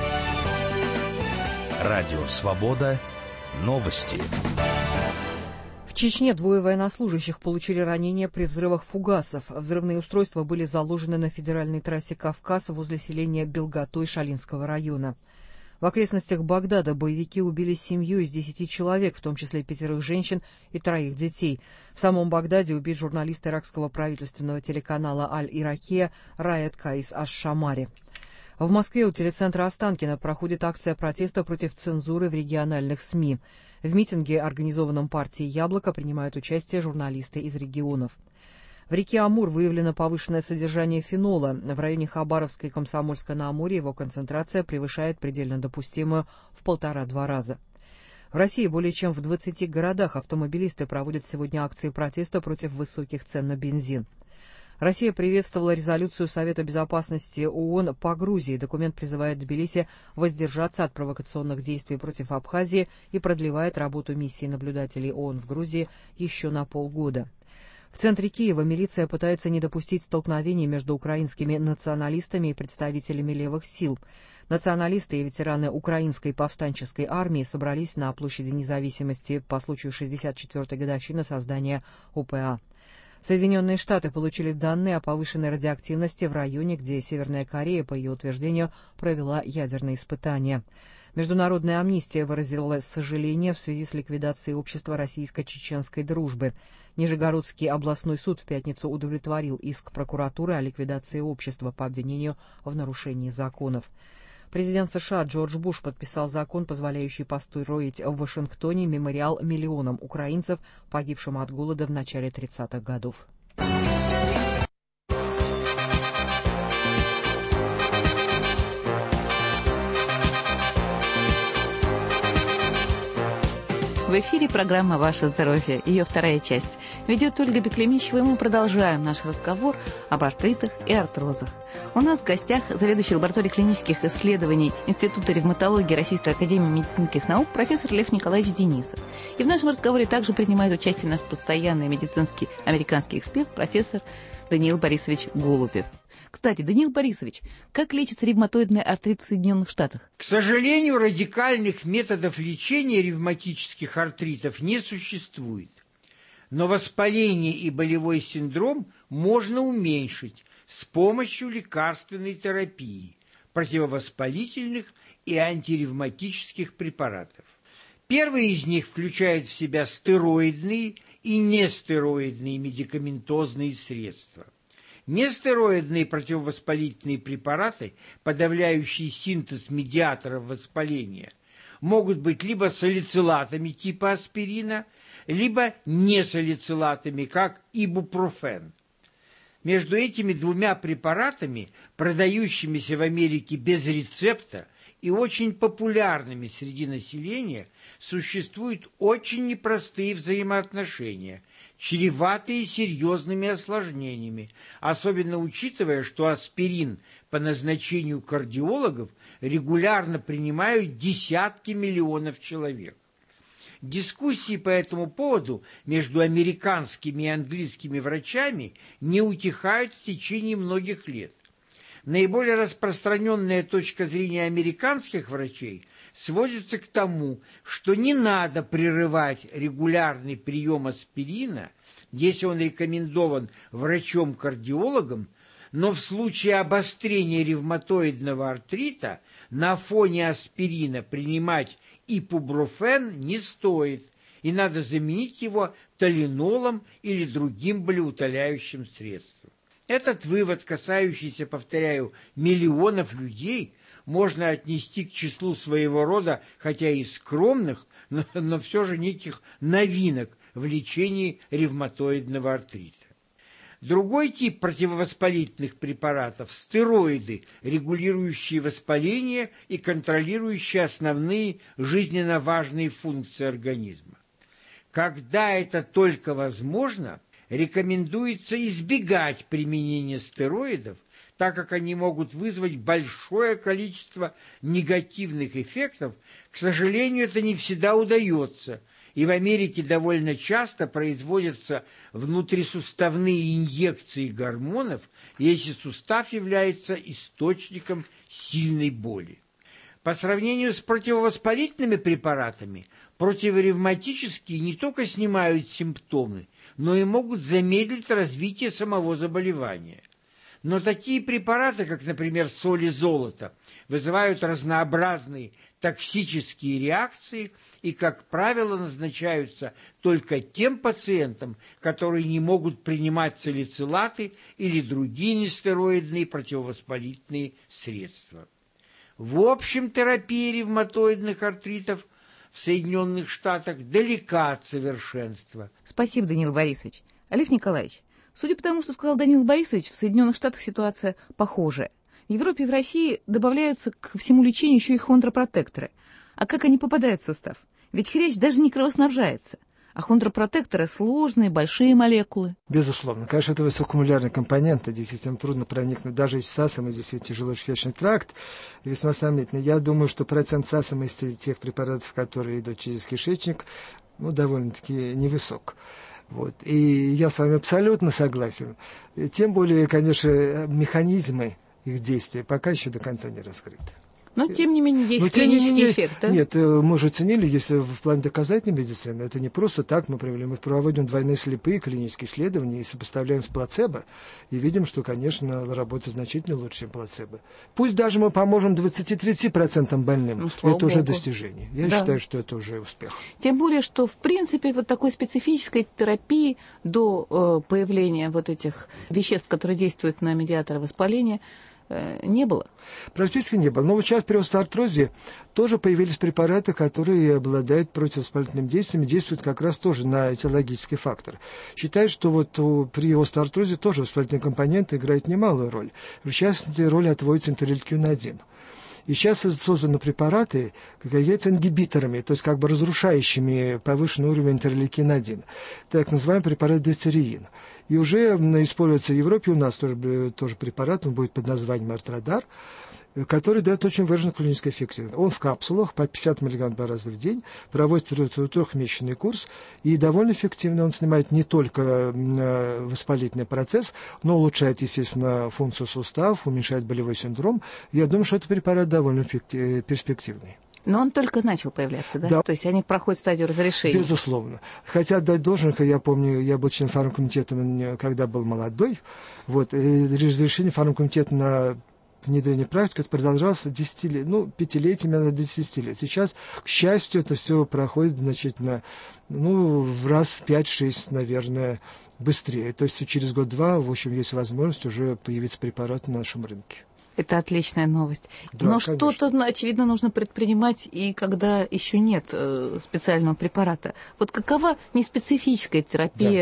Радио «Свобода». Новости. В Чечне 2 военнослужащих получили ранения при взрывах фугасов. Взрывные устройства были заложены на федеральной трассе Кавказ возле селения Белготой Шалинского района. В окрестностях Багдада боевики убили семью из 10 человек, в том числе 5 женщин и 3 детей. В самом Багдаде убит журналист иракского правительственного телеканала «Аль-Иракия» Раед Каис Аш-Шамари. В Москве у телецентра Останкино проходит акция протеста против цензуры в региональных СМИ. В митинге, организованном партией «Яблоко», принимают участие журналисты из регионов. В реке Амур выявлено повышенное содержание фенола. В районе Хабаровска и Комсомольска-на-Амуре его концентрация превышает предельно допустимую в 1,5-2 раза. В России более чем в 20 городах автомобилисты проводят сегодня акции протеста против высоких цен на бензин. Россия приветствовала резолюцию Совета безопасности ООН по Грузии. Документ призывает Тбилиси воздержаться от провокационных действий против Абхазии и продлевает работу миссии наблюдателей ООН в Грузии еще на полгода. В центре Киева милиция пытается не допустить столкновений между украинскими националистами и представителями левых сил. Националисты и ветераны Украинской повстанческой армии собрались на площади Независимости по случаю 64-й годовщины создания УПА. Соединенные Штаты получили данные о повышенной радиоактивности в районе, где Северная Корея, по ее утверждению, провела ядерные испытания. Международная амнистия выразила сожаление в связи с ликвидацией общества российско-чеченской дружбы. Нижегородский областной суд в пятницу удовлетворил иск прокуратуры о ликвидации общества по обвинению в нарушении законов. Президент США Джордж Буш подписал закон, позволяющий построить в Вашингтоне мемориал миллионам украинцев, погибшим от голода в начале 30-х годов. В эфире программа «Ваше здоровье», ее вторая часть. Ведет Ольга Беклемищева, и мы продолжаем наш разговор об артритах и артрозах. У нас в гостях заведующий лабораторией клинических исследований Института ревматологии Российской академии медицинских наук профессор Лев Николаевич Денисов. И в нашем разговоре также принимает участие наш постоянный медицинский американский эксперт, профессор Даниил Борисович Голубев. Кстати, Даниил Борисович, как лечится ревматоидный артрит в Соединенных Штатах? К сожалению, радикальных методов лечения ревматических артритов не существует. Но воспаление и болевой синдром можно уменьшить с помощью лекарственной терапии, противовоспалительных и антиревматических препаратов. Первый из них включает в себя стероидные и нестероидные медикаментозные средства. Нестероидные противовоспалительные препараты, подавляющие синтез медиаторов воспаления, могут быть либо салицилатами типа аспирина, либо несалицилатами, как ибупрофен. Между этими двумя препаратами, продающимися в Америке без рецепта и очень популярными среди населения, существуют очень непростые взаимоотношения, чреватые серьезными осложнениями, особенно учитывая, что аспирин по назначению кардиологов регулярно принимают десятки миллионов человек. Дискуссии по этому поводу между американскими и английскими врачами не утихают в течение многих лет. Наиболее распространенная точка зрения американских врачей сводится к тому, что не надо прерывать регулярный прием аспирина, если он рекомендован врачом-кардиологом, но в случае обострения ревматоидного артрита на фоне аспирина принимать ибупрофен не стоит, и надо заменить его толинолом или другим болеутоляющим средством. Этот вывод, касающийся, повторяю, миллионов людей, можно отнести к числу своего рода, хотя и скромных, но все же неких новинок в лечении ревматоидного артрита. Другой тип противовоспалительных препаратов – стероиды, регулирующие воспаление и контролирующие основные жизненно важные функции организма. Когда это только возможно, рекомендуется избегать применения стероидов, так как они могут вызвать большое количество негативных эффектов. К сожалению, это не всегда удается, и в Америке довольно часто производятся внутрисуставные инъекции гормонов, если сустав является источником сильной боли. По сравнению с противовоспалительными препаратами, противоревматические не только снимают симптомы, но и могут замедлить развитие самого заболевания. Но такие препараты, как, например, соли золота, вызывают разнообразные токсические реакции и, как правило, назначаются только тем пациентам, которые не могут принимать салицилаты или другие нестероидные противовоспалительные средства. В общем, терапия ревматоидных артритов в Соединенных Штатах далека от совершенства. Спасибо, Даниил Борисович. Олег Николаевич, судя по тому, что сказал Даниил Борисович, в Соединенных Штатах ситуация похожая. В Европе и в России добавляются к всему лечению еще и хондропротекторы. А как они попадают в сустав? Ведь хрящ даже не кровоснабжается. А хондропротекторы сложные, большие молекулы. Безусловно. Конечно, это высокомолярные компоненты. Действительно трудно проникнуть. Даже если сасом, действительно тяжелый тракт, весьма сомнительно. Я думаю, что процент сасомости тех препаратов, которые идут через кишечник, довольно-таки невысок. Вот. И я с вами абсолютно согласен. Тем более, конечно, механизмы их действия пока еще до конца не раскрыты. Но, тем не менее, есть клинический эффект, да? Нет, мы же оценили, если в плане доказательной медицины, это не просто так мы проводим двойные слепые клинические исследования и сопоставляем с плацебо, и видим, что, конечно, работа значительно лучше, чем плацебо. Пусть даже мы поможем 20-30% больным, это уже достижение. Я считаю, что это уже успех. Тем более, что, в принципе, вот такой специфической терапии до появления вот этих веществ, которые действуют на медиаторы воспаления, не было. Практически не было. Но вот сейчас при остеоартрозе тоже появились препараты, которые обладают противовоспалительным действием, действуют как раз тоже на этиологический фактор. Считают, что вот при остеоартрозе тоже воспалительные компоненты играют немалую роль. В частности, роль отводится интерлейкин-1. И сейчас созданы препараты, как являются ингибиторами, то есть как бы разрушающими повышенный уровень интерлейкин-1. Так называемый препарат децериин. И уже используется в Европе, у нас тоже препарат, он будет под названием Артрадар, который дает очень выраженную клиническую эффективность. Он в капсулах по 50 мг 2 раза в день, проводит трехмесячный курс, и довольно эффективно он снимает не только воспалительный процесс, но улучшает, естественно, функцию суставов, уменьшает болевой синдром. Я думаю, что этот препарат довольно перспективный. Но он только начал появляться, да? То есть они проходят стадию разрешения? Безусловно. Хотя отдать должен, я помню, я был членом фармкомитета, когда был молодой, вот, и разрешение фармкомитета на внедрение практики продолжалось 5-летиями до 10 лет. Сейчас, к счастью, это все проходит значительно, в раз 5-6, наверное, быстрее. То есть через год-два, в общем, есть возможность уже появиться препарат на нашем рынке. Это отличная новость. Да, но конечно. Что-то, очевидно, нужно предпринимать и когда еще нет специального препарата. Вот какова неспецифическая терапия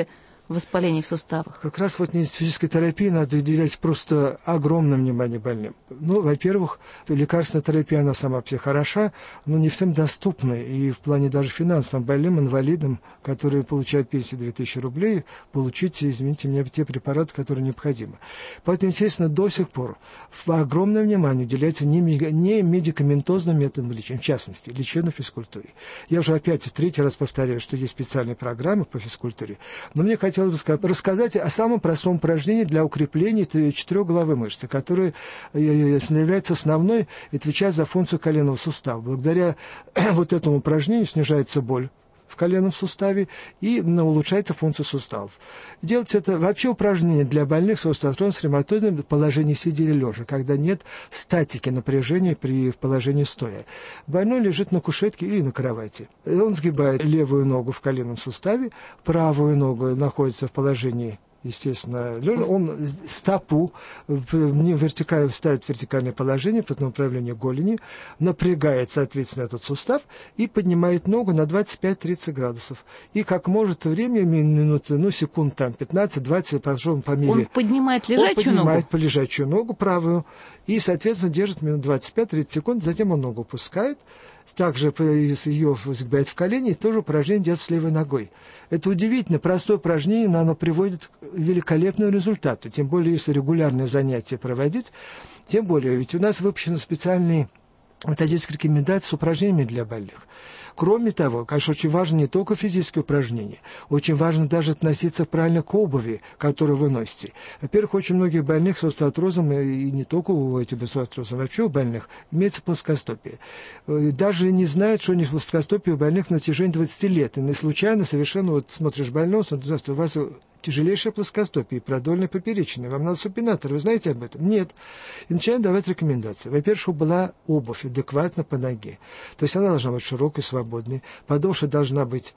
воспаление в суставах? Как раз вот физической терапии надо уделять просто огромное внимание больным. Ну, во-первых, лекарственная терапия, она сама по себе хороша, но не всем доступна. И в плане даже финансовым больным, инвалидам, которые получают пенсию 2000 рублей, получить, извините меня, те препараты, которые необходимы. Поэтому, естественно, до сих пор огромное внимание уделяется не медикаментозным методам лечения, в частности, лечению в физкультуре. Я уже опять в третий раз повторяю, что есть специальные программы по физкультуре, но мне хотелось бы рассказать о самом простом упражнении для укрепления четырехглавой мышцы, которая является основной и отвечает за функцию коленного сустава. Благодаря вот этому упражнению снижается боль в коленном суставе и улучшается функция суставов. Делать это вообще упражнение для больных с остеоартрозом, с ревматоидом в положении сидя или лежа, когда нет статики напряжения при положении стоя. Больной лежит на кушетке или на кровати. Он сгибает левую ногу в коленном суставе, правую ногу находится в положении, естественно, он стопу вертикально ставит в вертикальное положение по направлению голени, напрягает, соответственно, этот сустав и поднимает ногу на 25-30 градусов. И как может время, минуты, секунд там 15-20, пошел по мере... Он поднимает лежачую ногу? По лежачую ногу правую и, соответственно, держит минут 25-30 секунд, затем он ногу опускает, также ее сгибает в колени, и тоже упражнение делает с левой ногой. Это удивительно простое упражнение, но оно приводит к великолепному результату. Тем более, если регулярные занятия проводить, тем более, ведь у нас выпущены специальные методические рекомендации с упражнениями для больных. Кроме того, конечно, очень важно не только физические упражнения, очень важно даже относиться правильно к обуви, которую вы носите. Во-первых, очень многих больных с остеоартрозом, и не только у этих с остеоартрозом, вообще у больных, имеется плоскостопие. Даже не знают, что у них плоскостопие у больных на протяжении 20 лет. И не случайно совершенно вот смотришь больного, у вас тяжелейшее плоскостопие, продольное, поперечное. Вам надо супинатор, вы знаете об этом? Нет. И начинаем давать рекомендации. Во-первых, чтобы была обувь адекватна по ноге. То есть она должна быть широкой, свободной. Подошва должна быть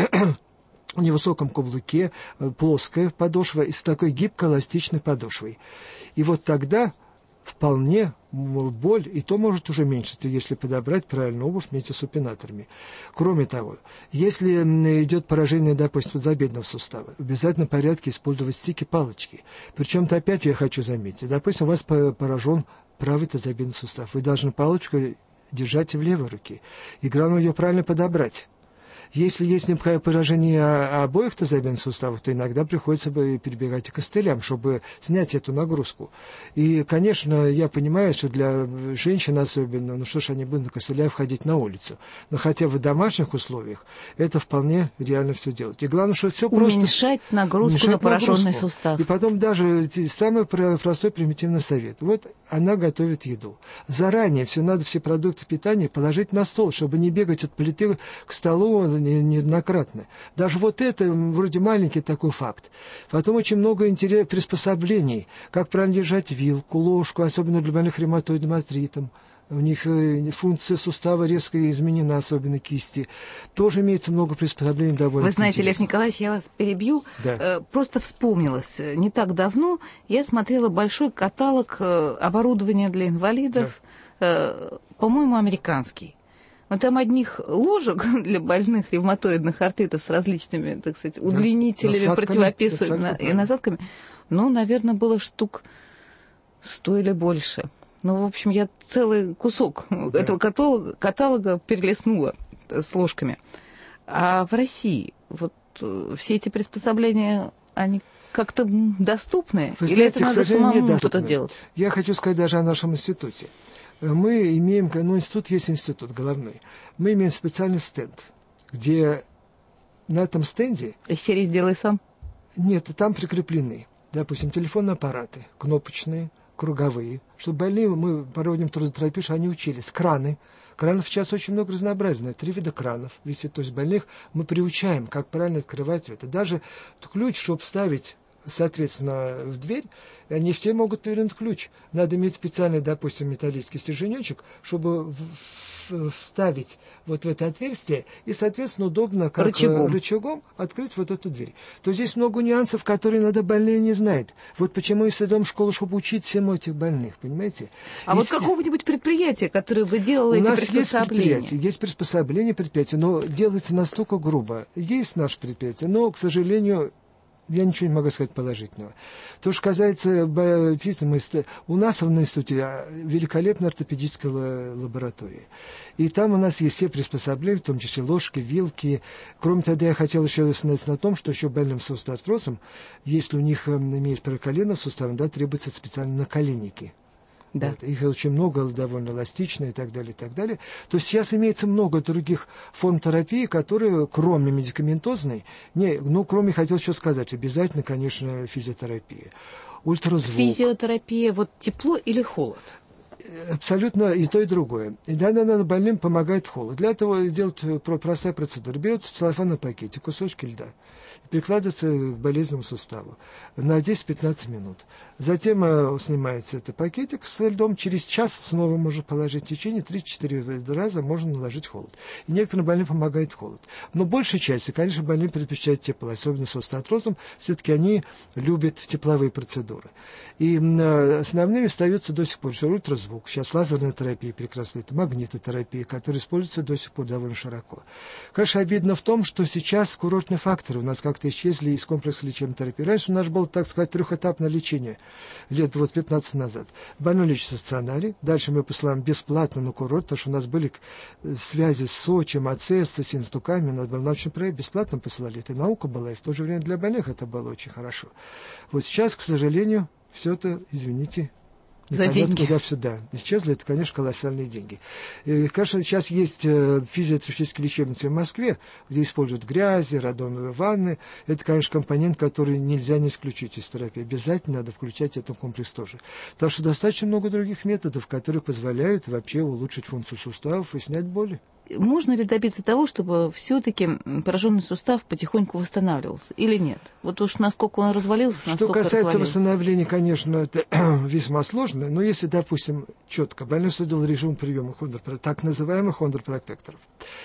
в невысоком каблуке, плоская подошва и с такой гибкой эластичной подошвой. И вот тогда вполне боль, и то может уже меньшиться, если подобрать правильную обувь вместе с супинаторами. Кроме того, если идет поражение, допустим, подзабедного сустава, в обязательном порядке использовать стики-палочки. Причем-то опять я хочу заметить, допустим, у вас поражен правый тазобедренный сустав, вы должны палочку держать в левой руке, и главное ее правильно подобрать. Если есть поражение обоих тазобедренных суставов, то иногда приходится перебегать к костылям, чтобы снять эту нагрузку. И, конечно, я понимаю, что для женщин особенно, они будут на костылях ходить на улицу. Но хотя в домашних условиях это вполне реально все делать. И главное, что все просто... Уменьшать нагрузку на пораженный сустав. И потом даже самый простой примитивный совет. Вот она готовит еду. Заранее все продукты питания положить на стол, чтобы не бегать от плиты к столу неоднократно. Даже вот это вроде маленький такой факт. Потом очень много интересных приспособлений, как правильно держать вилку, ложку, особенно для больных ревматоидным артритом. У них функция сустава резко изменена, особенно кисти. Тоже имеется много приспособлений довольно. Вы знаете, Лев Николаевич, я вас перебью. Да. Просто вспомнилось. Не так давно я смотрела большой каталог оборудования для инвалидов, по-моему, американский. Но там одних ложек для больных ревматоидных артритов с различными, так сказать, удлинителями, противописами и насадками, наверное, было штук 100 или больше. В общем, я целый кусок этого каталога перелистнула с ложками. А в России вот все эти приспособления, они как-то доступны? Вы Или знаете, это надо самому что-то делать? Я хочу сказать даже о нашем институте. Мы имеем, институт есть институт головной. Мы имеем специальный стенд, где на этом стенде... Из серии «Сделай сам»? Нет, там прикреплены, допустим, телефонные аппараты, кнопочные, круговые, чтобы больные, мы проводим трудотерапию, что они учились, краны. Кранов сейчас очень много разнообразия, 3 вида кранов. Если то есть больных мы приучаем, как правильно открывать это. Даже ключ, чтобы вставить, соответственно, в дверь, не все могут повернуть ключ. Надо иметь специальный, допустим, металлический стерженечек, чтобы вставить вот в это отверстие и, соответственно, удобно как рычагом открыть вот эту дверь. То здесь много нюансов, которые иногда больные не знают. Вот почему и создаем школу, чтобы учить всему этих больных, понимаете? А вот какого-нибудь предприятия, которое вы делали, эти приспособления? Есть приспособления предприятия, но делается настолько грубо. Есть наше предприятие, но, к сожалению, Я ничего не могу сказать положительного. То, что касается, у нас на институте великолепная ортопедическая лаборатория. И там у нас есть все приспособления, в том числе ложки, вилки. Кроме того, я хотел еще остановиться на том, что еще больным с остеоартрозом, если у них имеют проколено в суставе, да, требуются специальные наколенники. Да. Вот. Их очень много, довольно эластично и так далее, и так далее. То есть сейчас имеется много других форм терапии, которые, кроме медикаментозной, кроме, хотел еще сказать, обязательно, конечно, физиотерапия. Ультразвук. Физиотерапия, вот тепло или холод? Абсолютно и то, и другое. Иногда больным помогает холод. Для этого делать простая процедура. Берется в целлофанном пакете кусочки льда и прикладывается к болезненному суставу на 10-15 минут. Затем снимается этот пакетик с льдом. Через час снова можно положить. В течение 3-4 раза можно наложить холод. И некоторым больным помогает холод. Но большей частью, конечно, больным предпочитают тепло. Особенно с остеоартрозом. Все-таки они любят тепловые процедуры. И основными остаются до сих пор ультразвук. Сейчас лазерная терапия прекрасная. Это магнитотерапия, которая используется до сих пор довольно широко. Конечно, обидно в том, что сейчас курортные факторы у нас как-то исчезли из комплекса лечебной терапии. Раньше у нас было, так сказать, трехэтапное лечение. Лет 15 назад. Больной лечится в стационаре. Дальше мы посылаем бесплатно на курорт, потому что у нас были связи с Сочи, АЦС, с институтами. У нас был научный проект, бесплатно посылали. Это наука была, и в то же время для больных это было очень хорошо. Вот сейчас, к сожалению, все это, извините, за деньги. Куда сюда исчезли, это, конечно, колоссальные деньги. И, конечно, сейчас есть физиотерапевтические лечебницы в Москве, где используют грязи, радоновые ванны. Это, конечно, компонент, который нельзя не исключить из терапии. Обязательно надо включать этот комплекс тоже. Так что достаточно много других методов, которые позволяют вообще улучшить функцию суставов и снять боли. Можно ли добиться того, чтобы все-таки пораженный сустав потихоньку восстанавливался или нет? Вот уж насколько он развалился, Что касается восстановления, конечно, это весьма сложно, но если, допустим, четко больной создал режим приема так называемых хондропротекторов.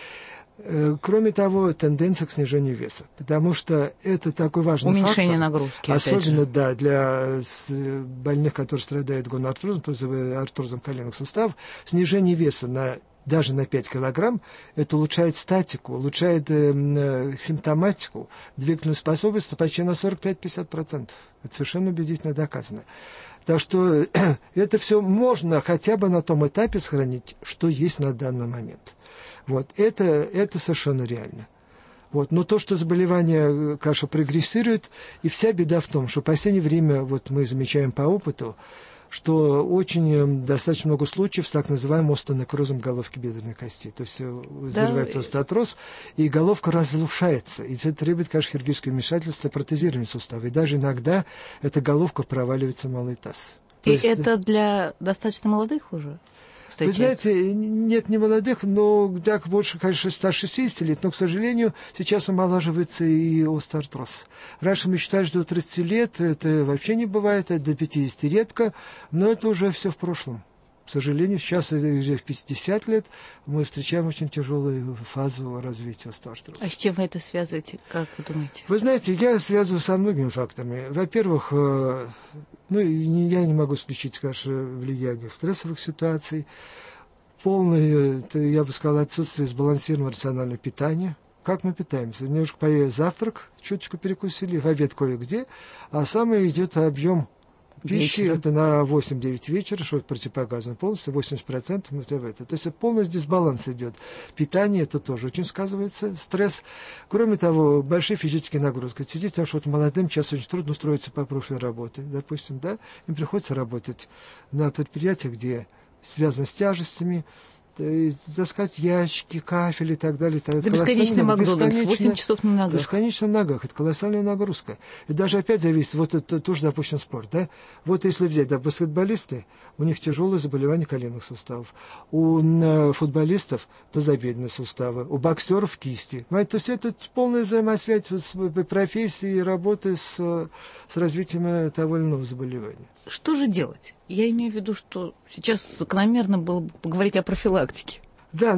Кроме того, тенденция к снижению веса, потому что это такой важный уменьшение фактор, нагрузки, особенно для больных, которые страдают гонартрозом, то есть артрозом коленных суставов, снижение веса даже на 5 килограмм, это улучшает статику, улучшает симптоматику, двигательную способность почти на 45-50%. Это совершенно убедительно доказано. Так что это все можно хотя бы на том этапе сохранить, что есть на данный момент. Вот, это совершенно реально. Вот. Но то, что заболевание, конечно, прогрессирует, и вся беда в том, что в последнее время, вот мы замечаем по опыту, что очень достаточно много случаев с так называемым остеонекрозом головки бедренной кости. То есть взрывается остеотроз, и головка разрушается. И это требует, конечно, хирургического вмешательства, протезирования сустава. И даже иногда эта головка проваливается в малый таз. И это для достаточно молодых уже? Вы знаете, нет, не молодых, но так больше, конечно, 160 лет, но, к сожалению, сейчас омолаживается и остеоартроз. Раньше мы считали, что до 30 лет это вообще не бывает, это до 50 редко, но это уже все в прошлом. К сожалению, сейчас уже в 50 лет мы встречаем очень тяжелую фазу развития остеоартроза. А с чем вы это связываете, как вы думаете? Вы знаете, я связываю со многими фактами. Во-первых, я не могу исключить, конечно, влияние стрессовых ситуаций, полное, я бы сказал, отсутствие сбалансированного рационального питания. Как мы питаемся? Немножко поели завтрак, чуточку перекусили, в обед кое-где, а самое идет объем пищи, это на 8-9 вечера, что противопоказано полностью, 80% внутри в это. То есть полный дисбаланс идет. Питание, это тоже очень сказывается, стресс. Кроме того, большие физические нагрузки. Сидите, потому что вот молодым сейчас очень трудно устроиться по профилю работы. Допустим, да, им приходится работать на предприятиях, где связано с тяжестями, таскать ящики, кафель и так далее. Да бесконечный Макдональдс, 8 часов на ногах. Бесконечно на ногах, это колоссальная нагрузка. И даже опять зависит, вот это тоже, допустим, спорт, да? Вот если взять, да, баскетболисты, у них тяжелое заболевание коленных суставов. У футболистов тазобедренные суставы, у боксеров кисти. То есть это полная взаимосвязь с профессией и работы с развитием того или иного заболевания. Что же делать? Я имею в виду, что сейчас закономерно было бы поговорить о профилактике. Да,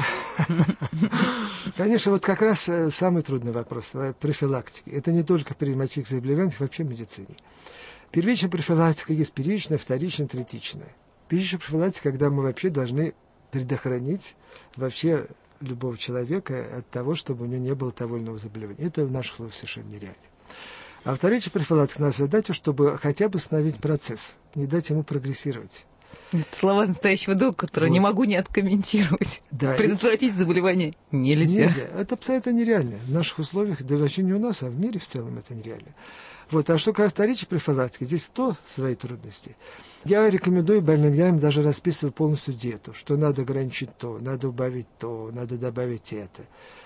конечно, вот как раз самый трудный вопрос профилактики. Это не только при ревматических заболеваниях, вообще в медицине. Первичная профилактика есть первичная, вторичная, третичная. Первичная профилактика, когда мы вообще должны предохранить вообще любого человека от того, чтобы у него не было того или иного заболевания. Это в наших случаях совершенно нереально. А вторичная профилактика, наша задача, чтобы хотя бы остановить процесс, не дать ему прогрессировать. Это слова настоящего доктора, которые не могу не откомментировать. Да, предотвратить заболевание нельзя. Это абсолютно нереально. В наших условиях, да вообще не у нас, а в мире в целом это нереально. Вот. А что касается вторичной профилактики, здесь то свои трудности. Я рекомендую больным, я им даже расписываю полностью диету, что надо ограничить то, надо убавить то, надо добавить это.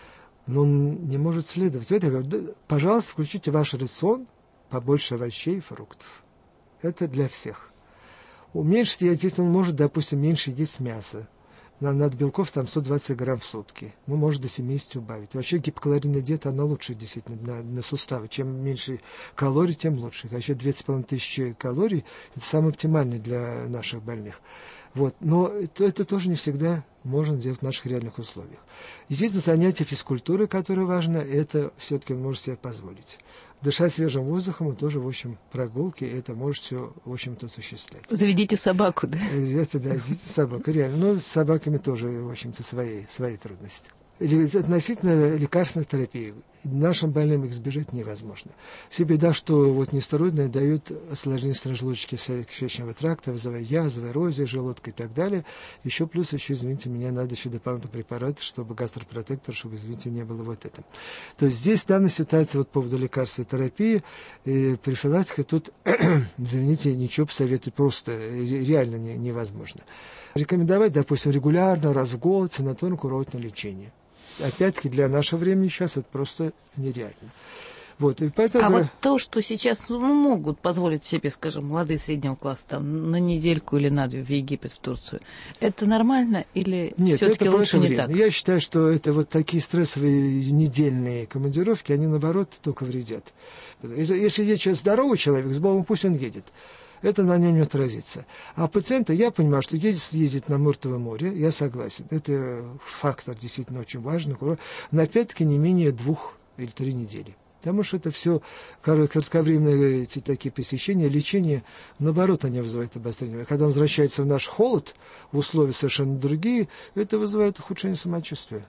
Но он не может следовать. Я говорю, да, пожалуйста, включите в ваш рацион побольше овощей и фруктов. Это для всех. Уменьшить, естественно, он может, допустим, меньше есть мяса. Надо белков там 120 грамм в сутки. Ну, может, до 70 убавить. Вообще гипокалорийная диета, она лучше действительно на суставы. Чем меньше калорий, тем лучше. Вообще 2500 калорий – это самое оптимальное для наших больных. Вот. Но это тоже не всегда можно делать в наших реальных условиях. Естественно, занятие физкультурой, которое важно, это все-таки он может себе позволить. Дышать свежим воздухом, и тоже, в общем, прогулки, это может все, в общем-то, осуществлять. Заведите собаку, да? Это, да, заведите собаку, реально. Но с собаками тоже, в общем-то, свои трудности. Относительно лекарственной терапии, нашим больным их избежать невозможно. Все беда, что вот нестероидные дают осложнения желудочно-кишечного тракта, вызывая язвы, эрозию желудка и так далее. Еще плюс, извините меня, надо еще дополнительный препарат, чтобы гастропротектор, чтобы, извините, не было вот это. То есть здесь данная ситуация вот по поводу лекарственной терапии, профилактика, тут, извините, ничего посоветовать просто реально невозможно. Рекомендовать, допустим, регулярно, раз в год, санаторно-курортное лечение. Опять-таки, для нашего времени сейчас это просто нереально. Вот, и поэтому... вот то, что сейчас могут позволить себе, скажем, молодые среднего класса там, на недельку или на две в Египет, в Турцию, это нормально или все-таки лучше не так? Я считаю, что это вот такие стрессовые недельные командировки, они, наоборот, только вредят. Если есть здоровый человек, с Богом пусть он едет. Это на нем не отразится. А пациенты, я понимаю, что ездить на Мертвое море, я согласен. Это фактор действительно очень важный. Но опять-таки не менее 2 или 3 недели. Потому что это все кратковременные эти такие посещения, лечение, наоборот, они вызывают обострение. Когда он возвращается в наш холод, в условия совершенно другие, это вызывает ухудшение самочувствия.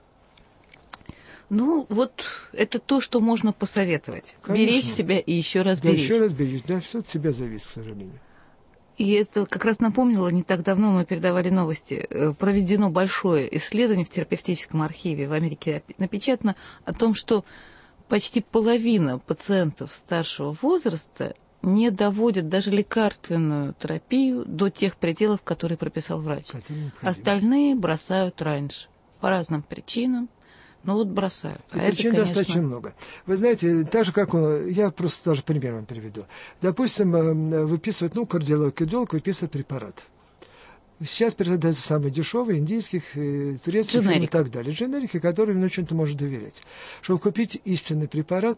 Ну, вот это то, что можно посоветовать. Конечно. Беречь себя и еще раз беречь. Да, еще раз беречь. Да, все от себя зависит, к сожалению. И это как раз напомнило, не так давно мы передавали новости. Проведено большое исследование в терапевтическом архиве в Америке напечатано о том, что почти половина пациентов старшего возраста не доводят даже лекарственную терапию до тех пределов, которые прописал врач. Остальные бросают раньше по разным причинам. Ну вот бросают. Причин достаточно много. Вы знаете, так же, как я просто даже пример вам приведу. Допустим, выписывают, кардиолог выписывает препарат. Сейчас передаются самые дешевые, индийских, турецких и так далее. Дженерики, которым чем-то может доверять. Чтобы купить истинный препарат,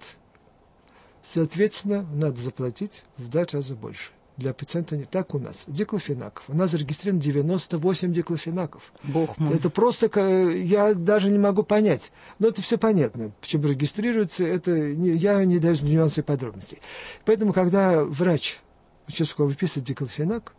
соответственно, надо заплатить в 2 раза больше. Для пациента не так у нас. Диклофенаков. У нас зарегистрировано 98 диклофенаков. Бог мой. Это просто, я даже не могу понять. Но это все понятно. Почему регистрируется, я не даю нюансы и подробностей. Поэтому, когда врач участковый выписывает диклофенак,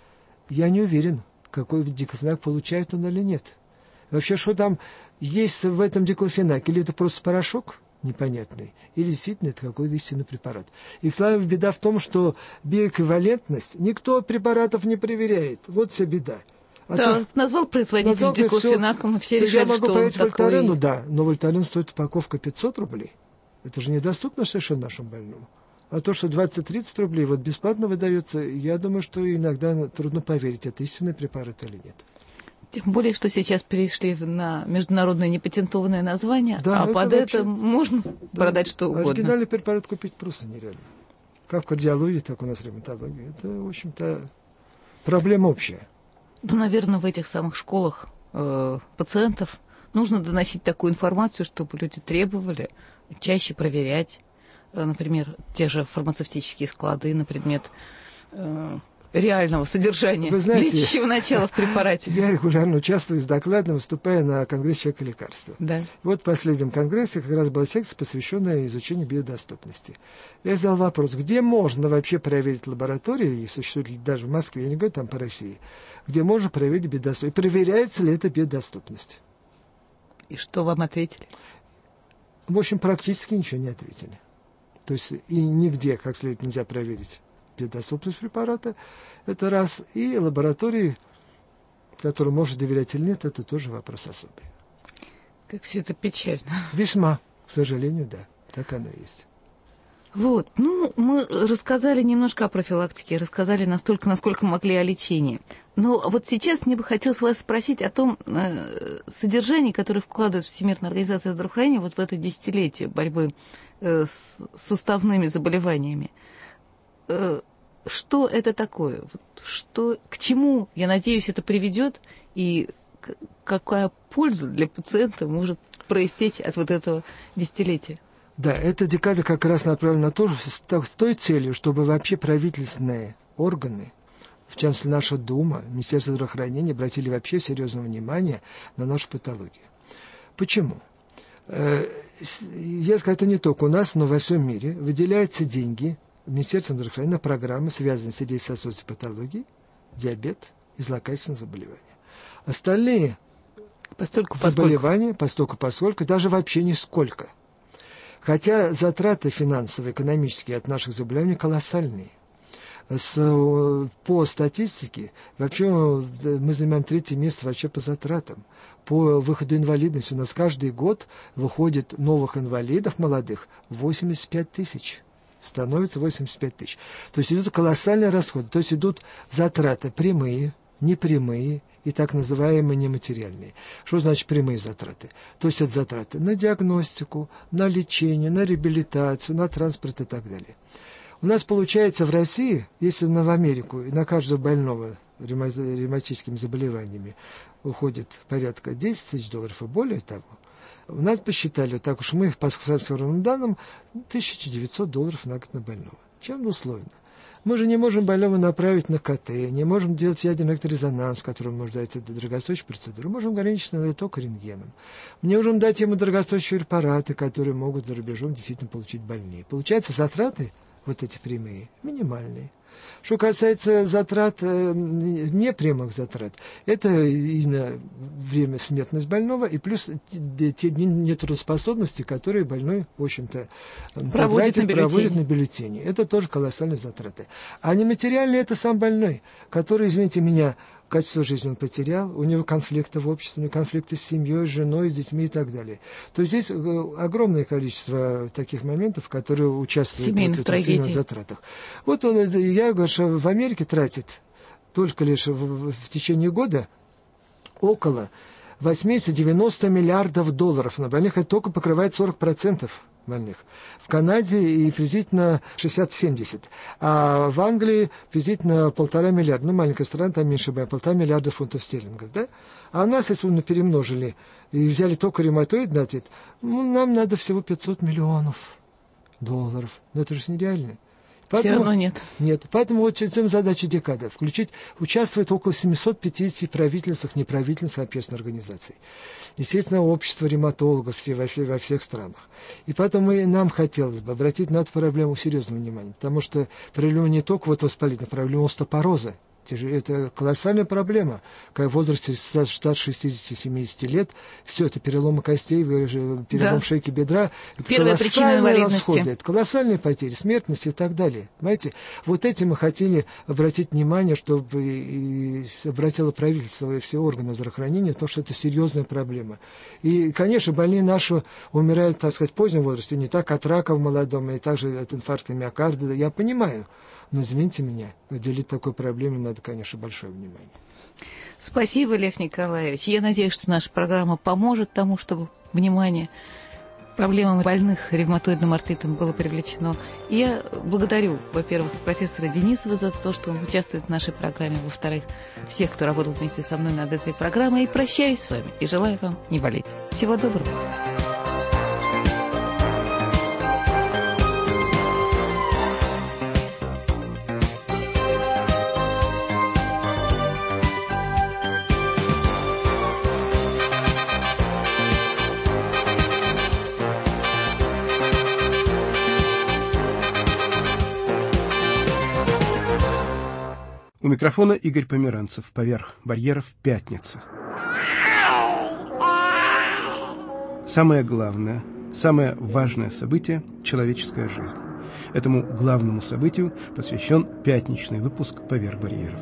я не уверен, какой диклофенак получает он или нет. Вообще, что там есть в этом диклофенаке? Или это просто порошок непонятный, или действительно это какой-то истинный препарат. И главная беда в том, что биоэквивалентность никто препаратов не проверяет. Вот вся беда. Назвал производитель диклофенаком, и все решили, я могу что понять он такой... Вольтарену, да, но Вольтарен стоит упаковка 500 рублей. Это же недоступно совершенно нашему больному. А то, что 20-30 рублей вот бесплатно выдается, я думаю, что иногда трудно поверить, это истинный препарат или нет. Тем более, что сейчас перешли на международное непатентованное название, да, под это можно продать что угодно. Оригинальный препарат купить просто нереально. Как в кардиологии, так у нас в ревматологии. Это, в общем-то, проблема общая. Ну, наверное, в этих самых школах пациентов нужно доносить такую информацию, чтобы люди требовали чаще проверять, например, те же фармацевтические склады на предмет... реального содержания, лечащего начала в препарате. Я регулярно участвую с докладом, выступая на Конгрессе «Человек и лекарства». Да. Вот в последнем конгрессе как раз была секция, посвященная изучению биодоступности. Я задал вопрос, где можно вообще проверить лаборатории, и существует даже в Москве, я не говорю там по России, где можно проверить биодоступность. И проверяется ли эта биодоступность? И что вам ответили? В общем, практически ничего не ответили. То есть и нигде, как следует, нельзя проверить доступность препарата. Это раз. И лаборатории, которым можно доверять или нет, это тоже вопрос особый. Как все это печально. Весьма, к сожалению, да. Так оно и есть. Вот, мы рассказали немножко о профилактике, рассказали настолько, насколько могли о лечении. Но вот сейчас мне бы хотелось вас спросить о том содержании, которое вкладывает Всемирная организация здравоохранения вот в это десятилетие борьбы с суставными заболеваниями. Что это такое? К чему, я надеюсь, это приведет, и какая польза для пациента может проистечь от вот этого десятилетия? Да, эта декада как раз направлена на то, с той целью, чтобы вообще правительственные органы, в частности наша Дума, Министерство здравоохранения, обратили вообще серьезное внимание на нашу патологию. Почему? Я скажу, это не только у нас, но во всем мире выделяются деньги Министерством здравоохранения на программы, связанные с сердечно-сосудистой патологией, диабет и злокачественные заболевания. Остальные заболевания, поскольку, даже вообще нисколько. Хотя затраты финансовые, экономические от наших заболеваний колоссальные. По статистике, вообще мы занимаем 3-е место вообще по затратам. По выходу инвалидности у нас каждый год выходит новых инвалидов молодых 85 тысяч. Становится 85 тысяч. То есть идут колоссальные расходы. То есть идут затраты прямые, непрямые и так называемые нематериальные. Что значит прямые затраты? То есть это затраты на диагностику, на лечение, на реабилитацию, на транспорт и так далее. У нас получается в России, если в Америку на каждого больного ревматическими заболеваниями уходит порядка $10 тысяч и более того, у нас посчитали, так уж мы по современным данным, $1900 на год на больного. Чем условно? Мы же не можем больного направить на КТ, не можем делать ядерный резонанс, в котором нуждается дорогостоящая процедура. Можем ограничиться только рентгеном. Мы можем дать ему дорогостоящие препараты, которые могут за рубежом действительно получить больные. Получается, затраты, вот эти прямые, минимальные. Что касается затрат, непрямых затрат, это и на время смертность больного, и плюс те дни нетрудоспособности, которые больной, в общем-то, проводит на бюллетене. Это тоже колоссальные затраты. А нематериальные – это сам больной, который, извините меня, качество жизни он потерял, у него конфликты в обществе, у него конфликты с семьей, с женой, с детьми и так далее. То есть здесь огромное количество таких моментов, которые участвуют в этих затратах. Вот я говорю, что в Америке тратит только лишь в течение года около 80-90 миллиардов долларов на больных. Это только покрывает 40% больных. В Канаде и приблизительно 60-70. А в Англии приблизительно 1,5 миллиарда. Ну, маленькая страна, там меньше, 1,5 миллиарда фунтов стерлингов. Да? А у нас, если мы перемножили и взяли только ревматоидный ответ, нам надо всего 500 миллионов долларов. Но это же нереально. Поэтому, все равно нет. Нет. Поэтому вот в задача декады участвует около 750 правительственных, неправительственных общественных организаций. Естественно, общество ревматологов во всех странах. И поэтому нам хотелось бы обратить на эту проблему серьезное внимание. Потому что проблема не только воспалительная, проблема остеопороза. Это колоссальная проблема, когда в возрасте старше 60-70 лет все это переломы костей, перелом шейки бедра, первая причина инвалидности. Расходы, это колоссальные потери, смертность и так далее. Понимаете? Вот этим мы хотели обратить внимание, чтобы и обратило правительство и все органы здравоохранения, то, что это серьезная проблема. И, конечно, больные наши умирают, так сказать, в позднем возрасте, не так от рака в молодом, и также от инфаркта миокарда, я понимаю. Но, извините меня, уделить такой проблеме надо, конечно, большое внимание. Спасибо, Лев Николаевич. Я надеюсь, что наша программа поможет тому, чтобы внимание проблемам больных ревматоидным артритом было привлечено. И я благодарю, во-первых, профессора Денисова за то, что он участвует в нашей программе, во-вторых, всех, кто работал вместе со мной над этой программой. И прощаюсь с вами, и желаю вам не болеть. Всего доброго. У микрофона Игорь Померанцев. Поверх барьеров пятница. Самое главное, самое важное событие – человеческая жизнь. Этому главному событию посвящен пятничный выпуск «Поверх барьеров».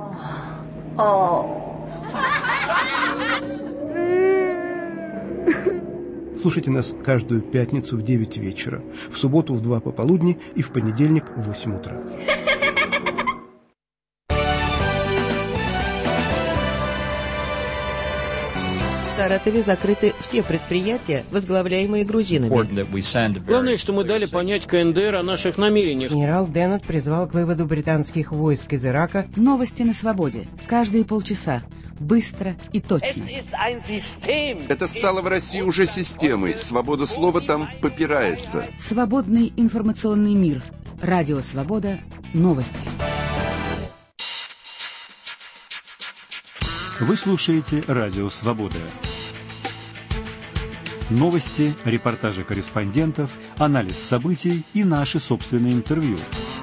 Слушайте нас каждую пятницу в 9 вечера, в субботу в 2 пополудни и в понедельник в 8 утра. В Саратове закрыты все предприятия, возглавляемые грузинами. Главное, что мы дали понять КНДР о наших намерениях. Генерал Деннет призвал к выводу британских войск из Ирака. Новости на свободе. Каждые полчаса. Быстро и точно. Это стало в России уже системой. Свобода слова там попирается. Свободный информационный мир. Радио «Свобода». Новости. Вы слушаете «Радио Свобода». Новости, репортажи корреспондентов, анализ событий и наши собственные интервью.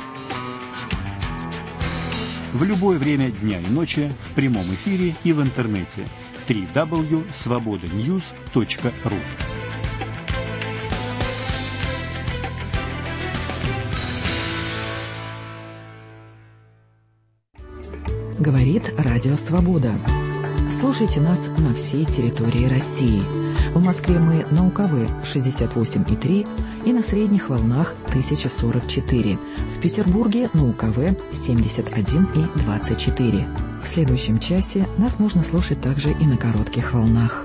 В любое время дня и ночи, в прямом эфире и в интернете. www.svobodanews.ru. Говорит Радио Свобода. Слушайте нас на всей территории России. В Москве мы на УКВ 68,3 и на средних волнах 1044. В Петербурге на УКВ 71,24. В следующем часе нас можно слушать также и на коротких волнах.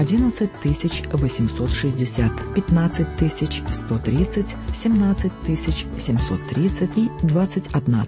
11860, 15130, 17 730 и 21